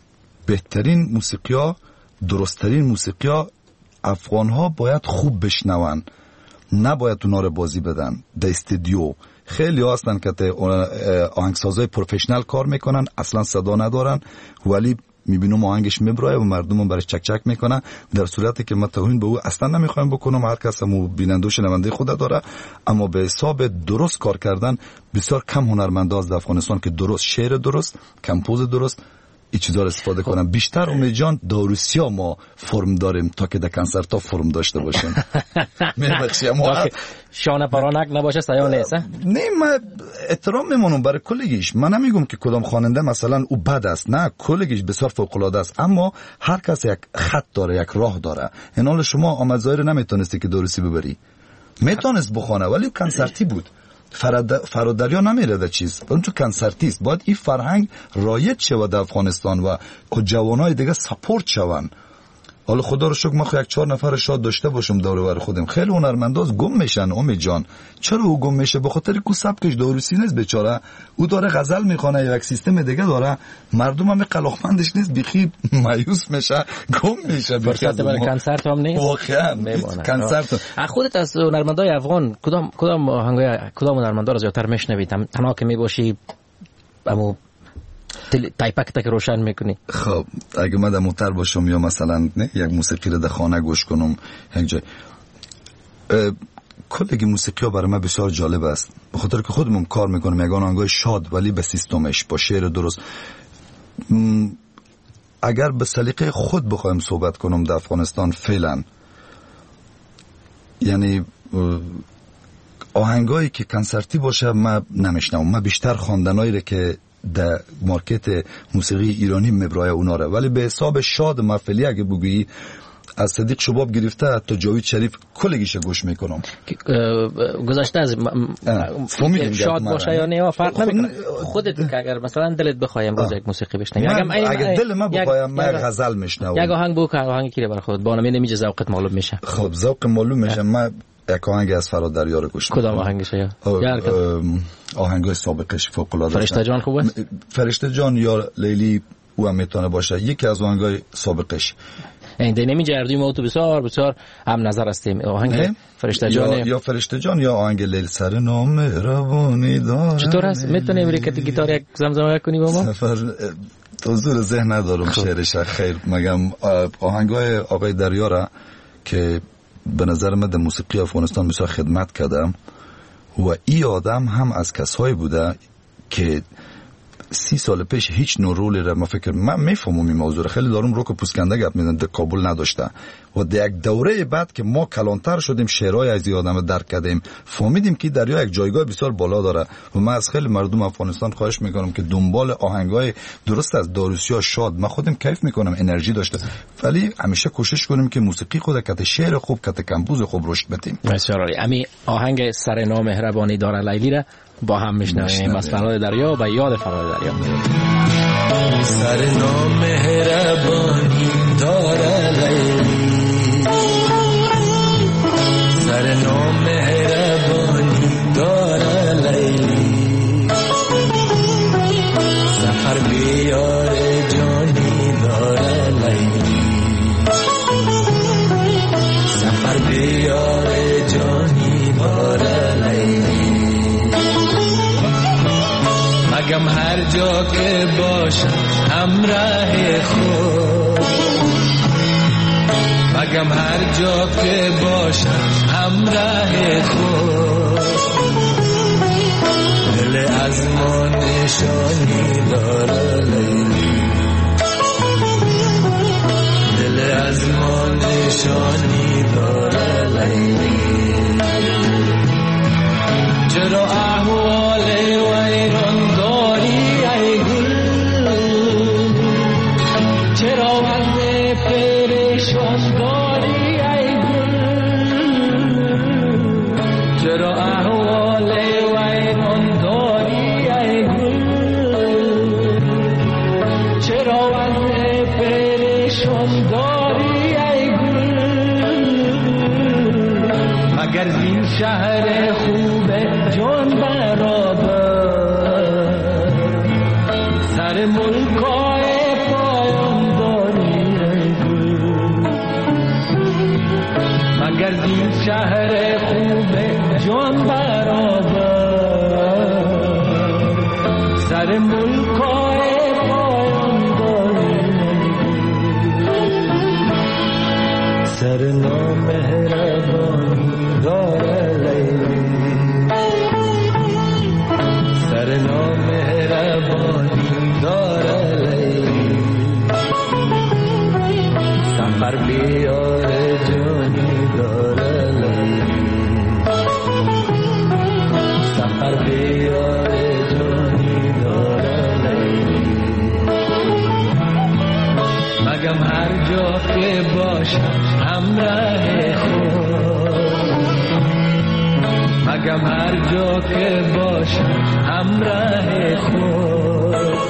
[SPEAKER 5] بهترین موسیقیا درستترین موسیقیا افغان ها باید خوب بشنون نباید اونا رو بازی بدن در استودیو. خیلی هستن که آهنگسازای پروفشنال کار میکنن اصلا صدا ندارن ولی میبینم آهنگش میبرایه و مردم هم برش چک چک میکنن در صورتی که من توهین به او اصلا نمیخوایم بکنم. هر کس هم بیننده و شنونده خود داره اما به حساب درست کار کردن بسیار کم هنرمنده از افغانستان که درست شعر درست کمپوز درست این چیزا رو استفاده کنم. بیشتر امید جان داروسیا ما فرم داریم تا که در کنسرت ها فرم داشته باشیم. میبخشی اما
[SPEAKER 3] شانه پرانک نباشه سیا نیست.
[SPEAKER 5] نه من احترام میمونم برای کلگیش. من نمیگم که کدام خواننده مثلا او بد است، نه کلگیش بسیار فوق العاده است، اما هر کس یک خط داره، یک راه داره. این حال شما آمد ظاهر نمیتونستی که داروسی ببری، میتونست بخونه ولی کنسرتی بود. فرادریا نمیره در چیز، اون تو کنسرتی است. باید این فرهنگ رایج شود در افغانستان و که جوانای دیگه سپورت شون. حالا خدا رو شکر ما خو یک چهار نفر شاد داشته باشم دور و بر خودم. خیلی هنرمنداز گم میشن امید جان. چرا او گم میشه؟ به خاطر کو سبکش داروسی نیست بیچاره. او داره غزل میخونه یا یک سیستم دیگه داره. مردم هم قلاقمندش نیست، بیخی مایوس میشه، گم میشه.
[SPEAKER 3] فرصت برای کنسرت هم نیست.
[SPEAKER 5] واقعا کنسرت.
[SPEAKER 3] خودت از هنرمندای افغان کدام کدام آهنگای کدام هنرمندا رو زیاتر میشنوید؟ تنها که میباشی امو تایپک تک روشن میکنی؟
[SPEAKER 5] خب اگه من در موتر باشم یا مثلا نه یک موسیقی رو در خانه گوش کنم یک جای، کلگی موسیقی ها برای من بسیار جالب است، به خاطر که خودمون کار میکنم یک آهنگای شاد ولی به سیستمش، با شعر درست. اگر به سلیقه خود بخوایم صحبت کنم در افغانستان فعلا، یعنی آهنگایی که کنسرتی باشه من نمیشنم. من بیشتر خواندنایی رو که در مارکت موسیقی ایرانی مبرای اونا رو، ولی به حساب شاد محفلی اگه بگویی از صدیق شباب گرفته تا جاوید شریف کلگیش گوش میکنم.
[SPEAKER 3] گذشته از شاد باشه یا نه فرق نمیکنه. خودت که اگر مثلا دلت بخوای امروز یک موسیقی بشنوی،
[SPEAKER 5] اگه دل من بخوایم من غزل میشنوم،
[SPEAKER 3] یک آهنگ بگو که آهنگی که برای خودت با نمی نمیشه ذوقت معلوم میشه.
[SPEAKER 5] خب ذوق معلوم میشه. من یک آهنگ از فرادریا رو گوش میکنم.
[SPEAKER 3] کدام آهنگشه؟
[SPEAKER 5] آهنگای سابقش فوق العاده.
[SPEAKER 3] فرشته جان خوبه؟
[SPEAKER 5] فرشته جان یا لیلی او هم میتونه باشه. یکی از آهنگای سابقش.
[SPEAKER 3] این دی نمیجردیم او تو بسیار بسیار هم نظر هستیم. آهنگ فرشته جان
[SPEAKER 5] یا, یا فرشته جان یا آهنگ لیل سر نام روانی داره.
[SPEAKER 3] چطور است؟ میتونی امریکتی گیتار یک زمزمه کنی با ما؟
[SPEAKER 5] سفر حضور ذهن ندارم شعرش. خیر مگم آهنگای آقای دریارا که به نظر من در موسیقی افغانستان بسیار خدمت کردم و این آدم هم از کسایی بوده که سی سال پیش هیچ نوع رولی را من فکر من میفهمم این موضوع خیلی دارم رو که پوسکنده گپ میدن در کابل نداشته و در یک دوره بعد که ما کلانتر شدیم شعرهای از این آدم درک کردیم فهمیدیم که دریا یک جایگاه بسیار بالا داره و من از خیلی مردم افغانستان خواهش میکنم که دنبال آهنگای درست از داروسیا شاد. من خودم کیف میکنم، انرژی داشته، ولی همیشه کوشش کنیم که موسیقی خود کت شعر خوب کت کمبوز خوب رشد بدیم.
[SPEAKER 3] بسیار عالی. امی آهنگ سر نام مهربانی داره لیلی را با هم میشنویم از فراد دریا و یاد فراد دریا.
[SPEAKER 4] سر نام مهربانی داره لیلی، سر نام مهربانی داره لیلی، سفر بیار جانی داره لیلی، سفر بیار جانی داره لیلی. مگم هر جا که باشم همراه خود، مگم هر جا که باشم همراه خود، دل از ما نشانی داره لیلی، دل از ما نشانی داره لیلی. چرا احوال ویران داری ای گل، چرا وقت پریشان داری ای گل، چرا احوال ویران داری ای گل، چرا وقت پریشان داری ای گل. مگر این شهر خوبه جان برابر، سر ملکای پایان داری ای گل. مگر این شهر خوبه جان برابر، سر ملکای پایان داری ای گل. سر نام مهربانی داره لیلی، سر نام مهربانی داره لیلی،
[SPEAKER 6] باشم همراه خود، مگم هر جا که باشم همراه خود،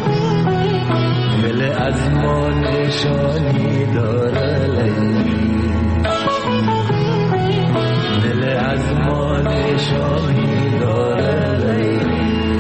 [SPEAKER 6] دل از ما نشانی داره لیلی، دل از ما نشانی داره لیلی.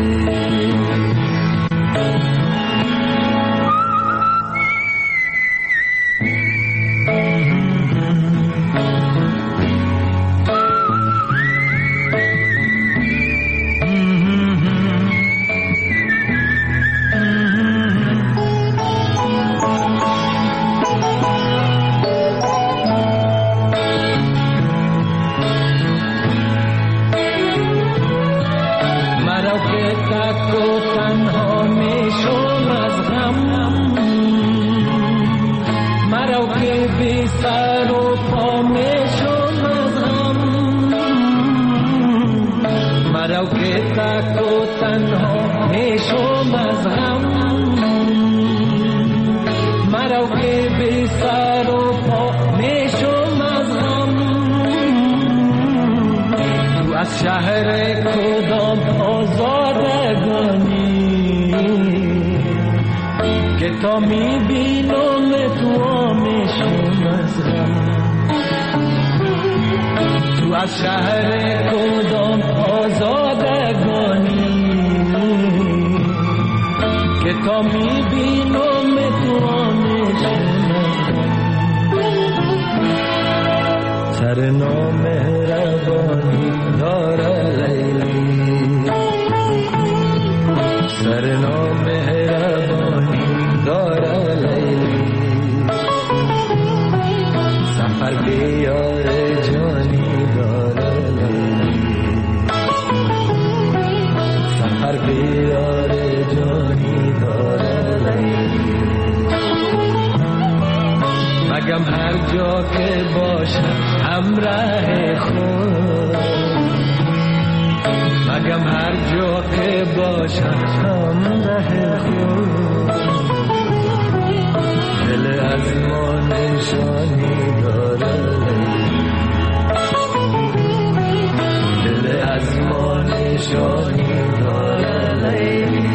[SPEAKER 7] شهر کدام آزادگانی که تا میبینم تو آمشون از غم، تو از شهر کدام آزادگانی که تا میبینم تو آمشون از غم، سر نامهربانی داره لیلی، سر نامهربانی داره لیلی، سفر بیار جانی داره لیلی، سفر بیار جانی داره لیلی، مگم هر جا که باشم همراه خود، مگم هر جا که باشم همراه خود، دل از ما نشانی داره لیلی، دل از ما نشانی داره لیلی.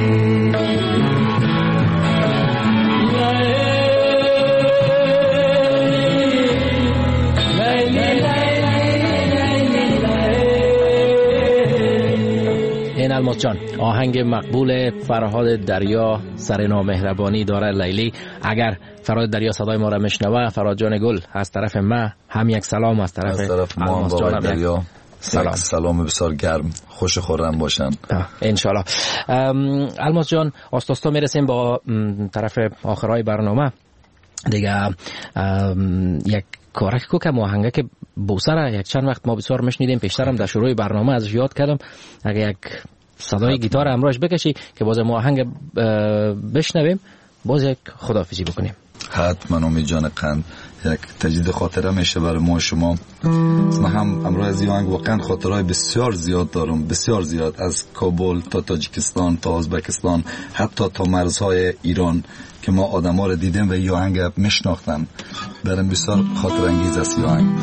[SPEAKER 3] این الماس جان، آهنگ مقبول فرهاد دریا سر نامهربانی داره لیلی. اگر فرهاد دریا صدای ما را میشنوه، فرهاد جان گل، از طرف ما هم یک سلام، از طرف,
[SPEAKER 5] از طرف ما
[SPEAKER 3] الماس جان
[SPEAKER 5] دریا
[SPEAKER 3] سلام.
[SPEAKER 5] سلام بسیار گرم، خوش خورم باشن
[SPEAKER 3] انشالله. الماس جان، آستاستا میرسیم با طرف آخرای برنامه دیگه. یک کارک کو که آهنگه که بوسره یک چند وقت ما بسیار میشنیدیم، پیشترم در شروع برنامه ازش یاد کردم، اگه یک صدای گیتار همراهش بکشی که باز ما آهنگ بشنویم، باز یک خداحافظی بکنیم.
[SPEAKER 5] حتما امید جان قند، یک تجدید خاطره میشه برای ما شما. من هم امروز از این آهنگ واقعا خاطرهای بسیار زیاد دارم، بسیار زیاد، از کابل تا تاجیکستان تا ازبکستان، حتی تا مرزهای ایران که ما آدم ها رو دیدیم و این آهنگ میشناختن. برام بسیار خاطر انگیز است این آهنگ.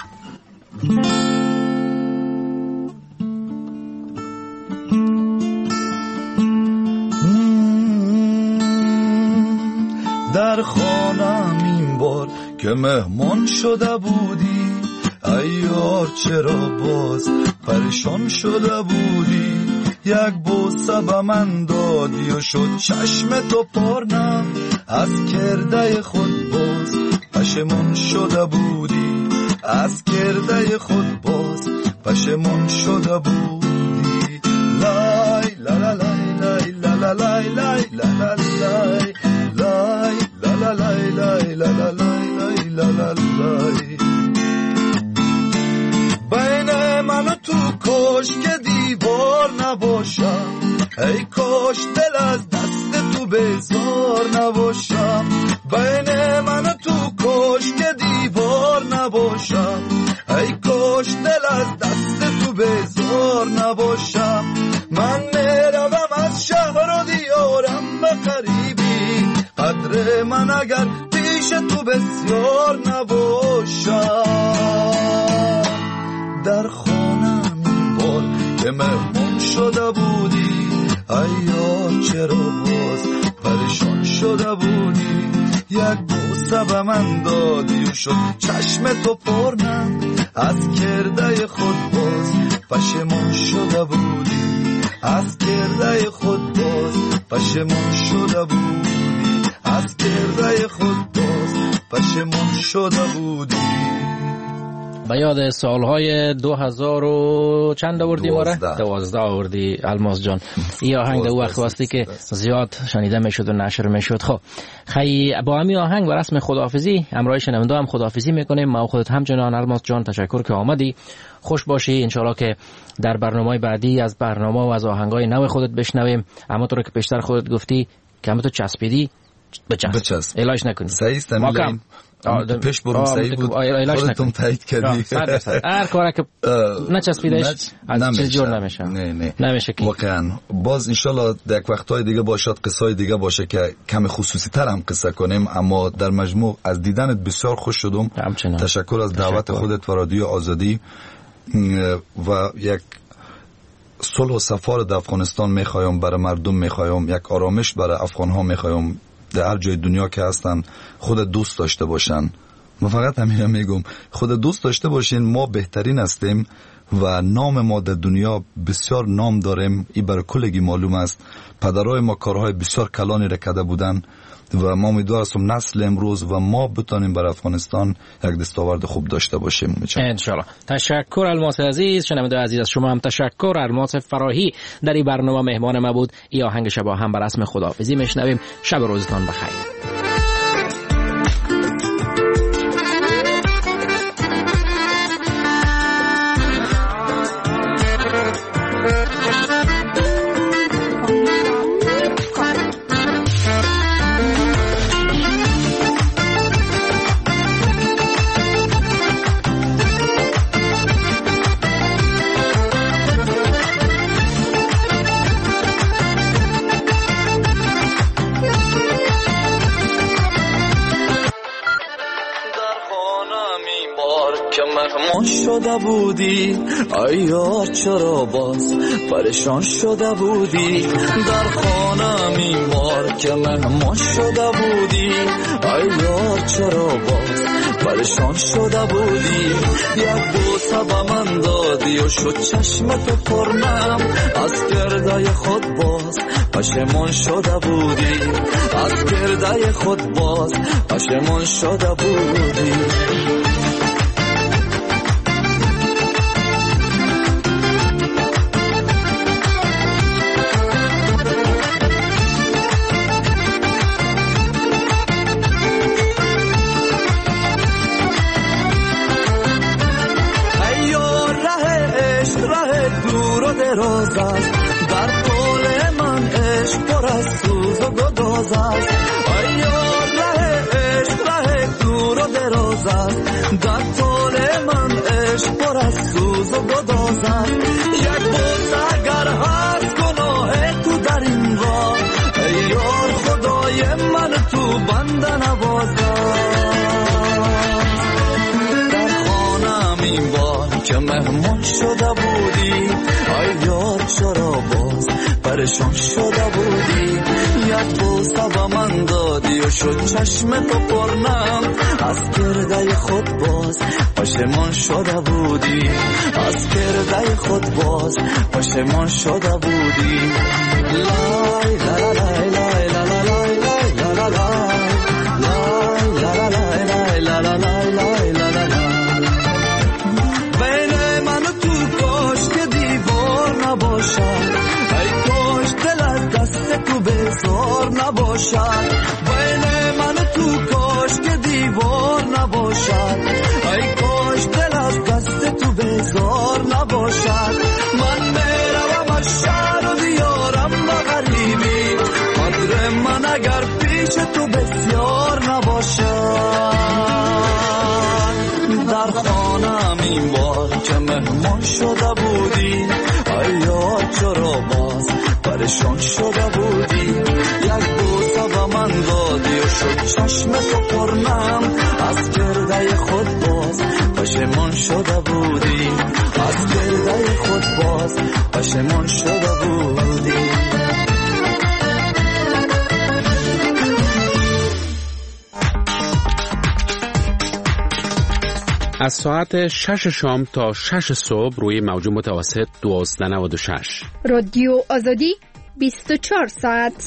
[SPEAKER 6] در خانم این بار که مهمان شده بودی، ای یار چرا باز پریشان شده بودی، یک بوسه به من دادی و شد چشم تو پرنم، از کرده خود باز پشیمان شده بودی، از کرده خود باز پشیمان شده بودی. لای لا لا لای لا لا لای لای لا لا لای لای لا لا لای لای لا لا لای لا لا لای. بین من و تو کاش که دیوار نباشم، ای کاش دل از دست تو بیزار نباشم. بین من و تو کاش که دیوار نباشم، ای کاش دل از دست تو بیزار نباشم. من میروم از شهر و دیارم به قریبی، قدر من اگر پیش پیش تو بسیار نباشم. در خانم این بار که مهمون شده بودی، ایا چرا باز پریشان شده بودی؟ یک بوسه به من دادی و شد چشم تو پرنم، از کرده خود باز پشیمان شده بودی، از کرده خود باز پشیمان شده بودی، از کرده خود باز پشیمان شده بودی.
[SPEAKER 3] به یاد سالهای دو هزار و چند آوردی ماره؟ دوازده آوردی الماس جان. این آهنگ دو وقت واسطی که زیاد شنیده میشد و نشر میشد. خب خیلی با همین آهنگ و رسم خداحافظی همراه شنونده هم خداحافظی میکنیم. ما خودت همچنان الماس جان تشکر که آمدی. خوش باشی. انشالله که در برنامه بعدی از برنامه و از آهنگای نو خودت بشنویم. اما تو رو که پیشتر خودت گفتی که همه تو چسبیدی بچسب, بچسب. الاش نکنی.
[SPEAKER 5] صحیح است میلین. پیش برون صحیح بود. خودتون تایید کردی.
[SPEAKER 3] هر کاری که نچسبیدش از چیز جور نمیشه.
[SPEAKER 5] نه نه.
[SPEAKER 3] نمیشه که.
[SPEAKER 5] واقعا باز انشالله در وقت‌های دیگه باشه، قصه‌های دیگه باشه که کم خصوصی تر هم قصه کنیم. اما در مجموع از دیدنت بسیار خوش شدم. همچنان. تشکر از دعوت خودت و رادیو آزادی و یک صلح و صفا در افغانستان میخوایم، برای مردم میخوایم، یک آرامش برای افغان ها میخوایم. در هر جای دنیا که هستن خود دوست داشته باشن. من فقط همین میگم خود دوست داشته باشین. ما بهترین هستیم و نام ما در دنیا بسیار نام داریم. این برای کلگی معلوم است. پدرای ما کارهای بسیار کلانی را کرده بودن و ما امیدوار هستم نسل امروز و ما بتونیم برای افغانستان یک دستاورد خوب داشته باشیم
[SPEAKER 3] ان شاء الله. تشکر الماس عزیز. شنونده عزیز از شما هم تشکر. الماس فراهی در این برنامه مهمان ما بود. این آهنگ شبا هم بر رسم خداحافظی میشنویم. شب روزتان بخیر.
[SPEAKER 4] شده بودی ای یار چرا باز پریشان شده بودی؟ در خانم این بار که مهمان شده بودی ای یار چرا باز پریشان شده بودی؟ یک بوسه به من دادی و شد چشم تو پرنم، از گرده خود باز پشیمان شده بودی، از گرده خود باز پشیمان شده بودی. دراز است در طول من عشق پر از سوز و گداز است. ای یار ره عشق ره دور و دراز است در طول من عشق پر از سوز و گداز است. یک بوس اگر هست گناه تو در این راه ای یار خدای من تو بنده نواز است. در خانم این بار که مهمان شده بودی ای یار چرا باز پریشان شده بودی؟ یک بوسه به من دادی و شد چشم تو پرنم، از گرده خود باز پشیمان شده بودی، از گرده خود باز پشیمان شده بودی. لای لای لای لای لای لای لای لای لای لای لای لای نباشد بین من تو کاش که دیوار نباشد، ای کاش دل از دست تو بیزار نباشد. من میروم از شهر و دیارم و غریبی، قدر من اگر پیش تو بسیار نباشد. در خانم این بار که مهمان شده بودی ای یار چرا باز پریشان شده بودی؟ یک بوسه به من دادی و شد چشم تو پرنم از گرده خود باز پشیمان شده بودی از گرده خود باز پشیمان شده بودی
[SPEAKER 8] از ساعت شش شام تا شش صبح روی موج متوسط دوازده نود و شش
[SPEAKER 9] رادیو آزادی بیست و چهار ساعت.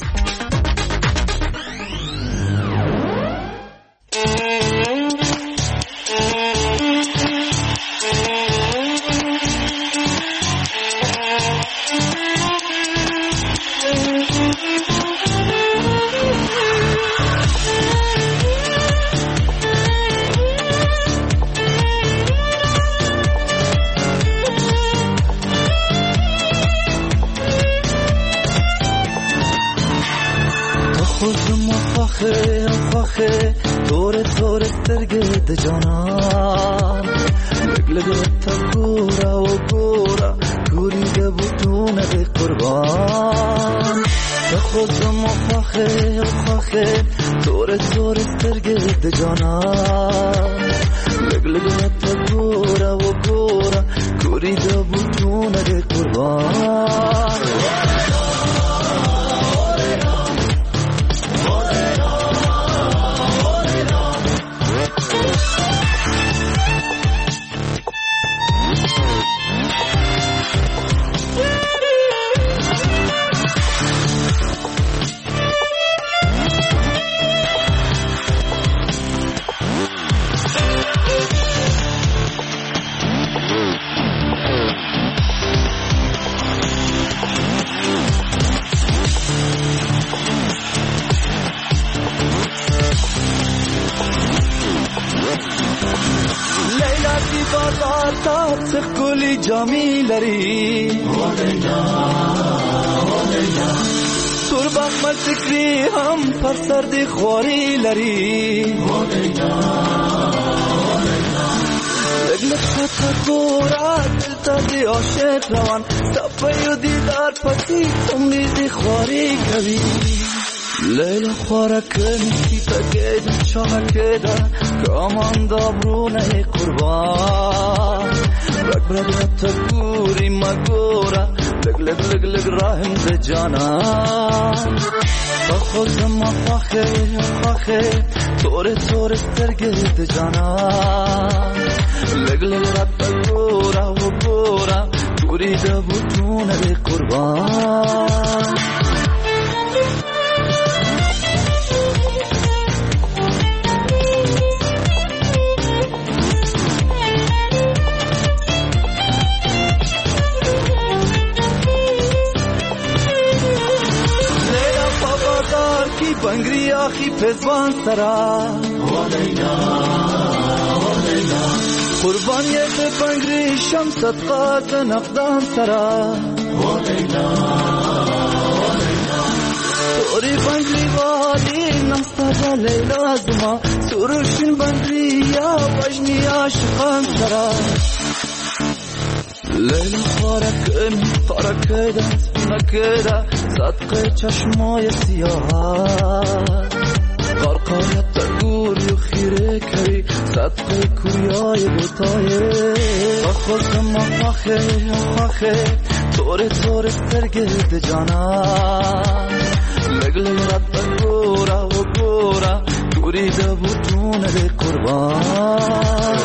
[SPEAKER 4] خواخه خواخه دور دور سترگه جانان لگلگ تا گورا و گورا گوری ده بودونه ده قربان تا خودم خواخه خواخه دور دور سترگه جانان لگلگ تا گورا و گورا گوری ده بودونه ده قربان جامی لری تور بخمت فکری هم پر سردی خواری لری لگلگ شد گورا دل تا دی عاشق روان صفحه و دیدار پسی تم نیزی خواری کوی لیلا خواره کنی تا گیدم چاه کده کامان دابرونه قربان رگ برد تا گوری مگورا لگ لگ لگ لگ راهم ده جانان تا خودم خواخه خواخه طور طور سترگه ده جانان لگ لگ رد تا گورا و گورا گوری ده بودونه ده قربان بنگری آخی پزوان سرا ولینا ولینا قربان یک بنگری شم صدقات نقدان سرا ولینا ولینا توری بنگری والی نمستا لیلا زما سروشین بنگری یا وجنی عاشقان سرا لیلا خارکن خارکیده نکیده صدقه چشمای سیاه قرقایت تگوری و خیره کری صدقه کوریای بوتایه خودم خواخه خواخه طور طور سترگه ده جانان لگ لگ رد گورا و گورا گوری ده بودونه ده قربان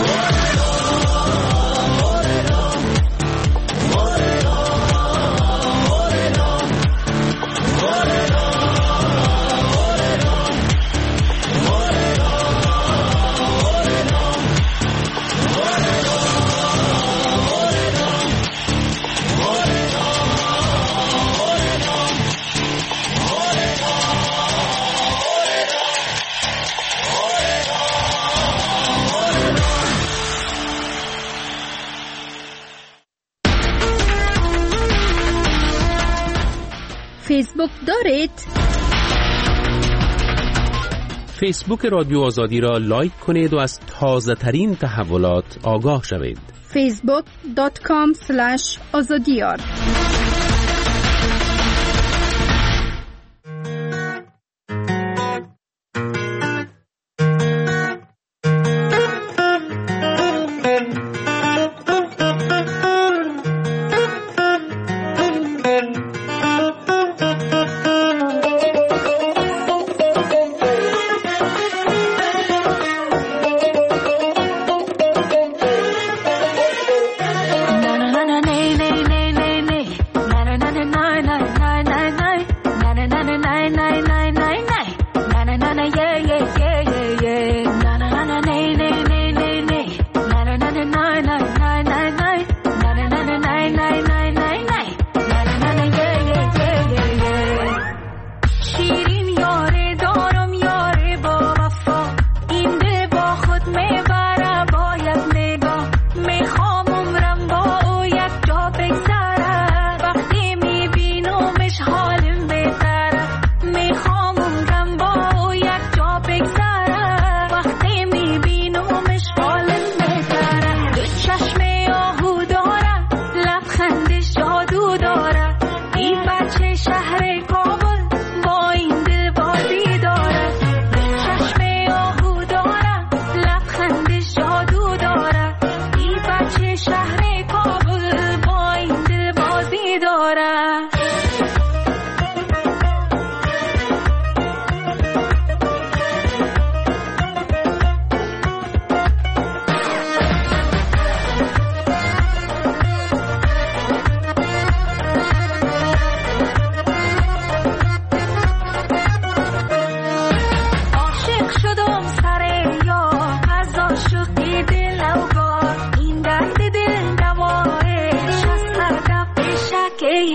[SPEAKER 9] فیسبوک دارید؟
[SPEAKER 8] فیسبوک رادیو آزادی را لایک کنید و از تازه ترین تحولات آگاه شوید.
[SPEAKER 9] فیسبوک دات کام اسلش آزادیار.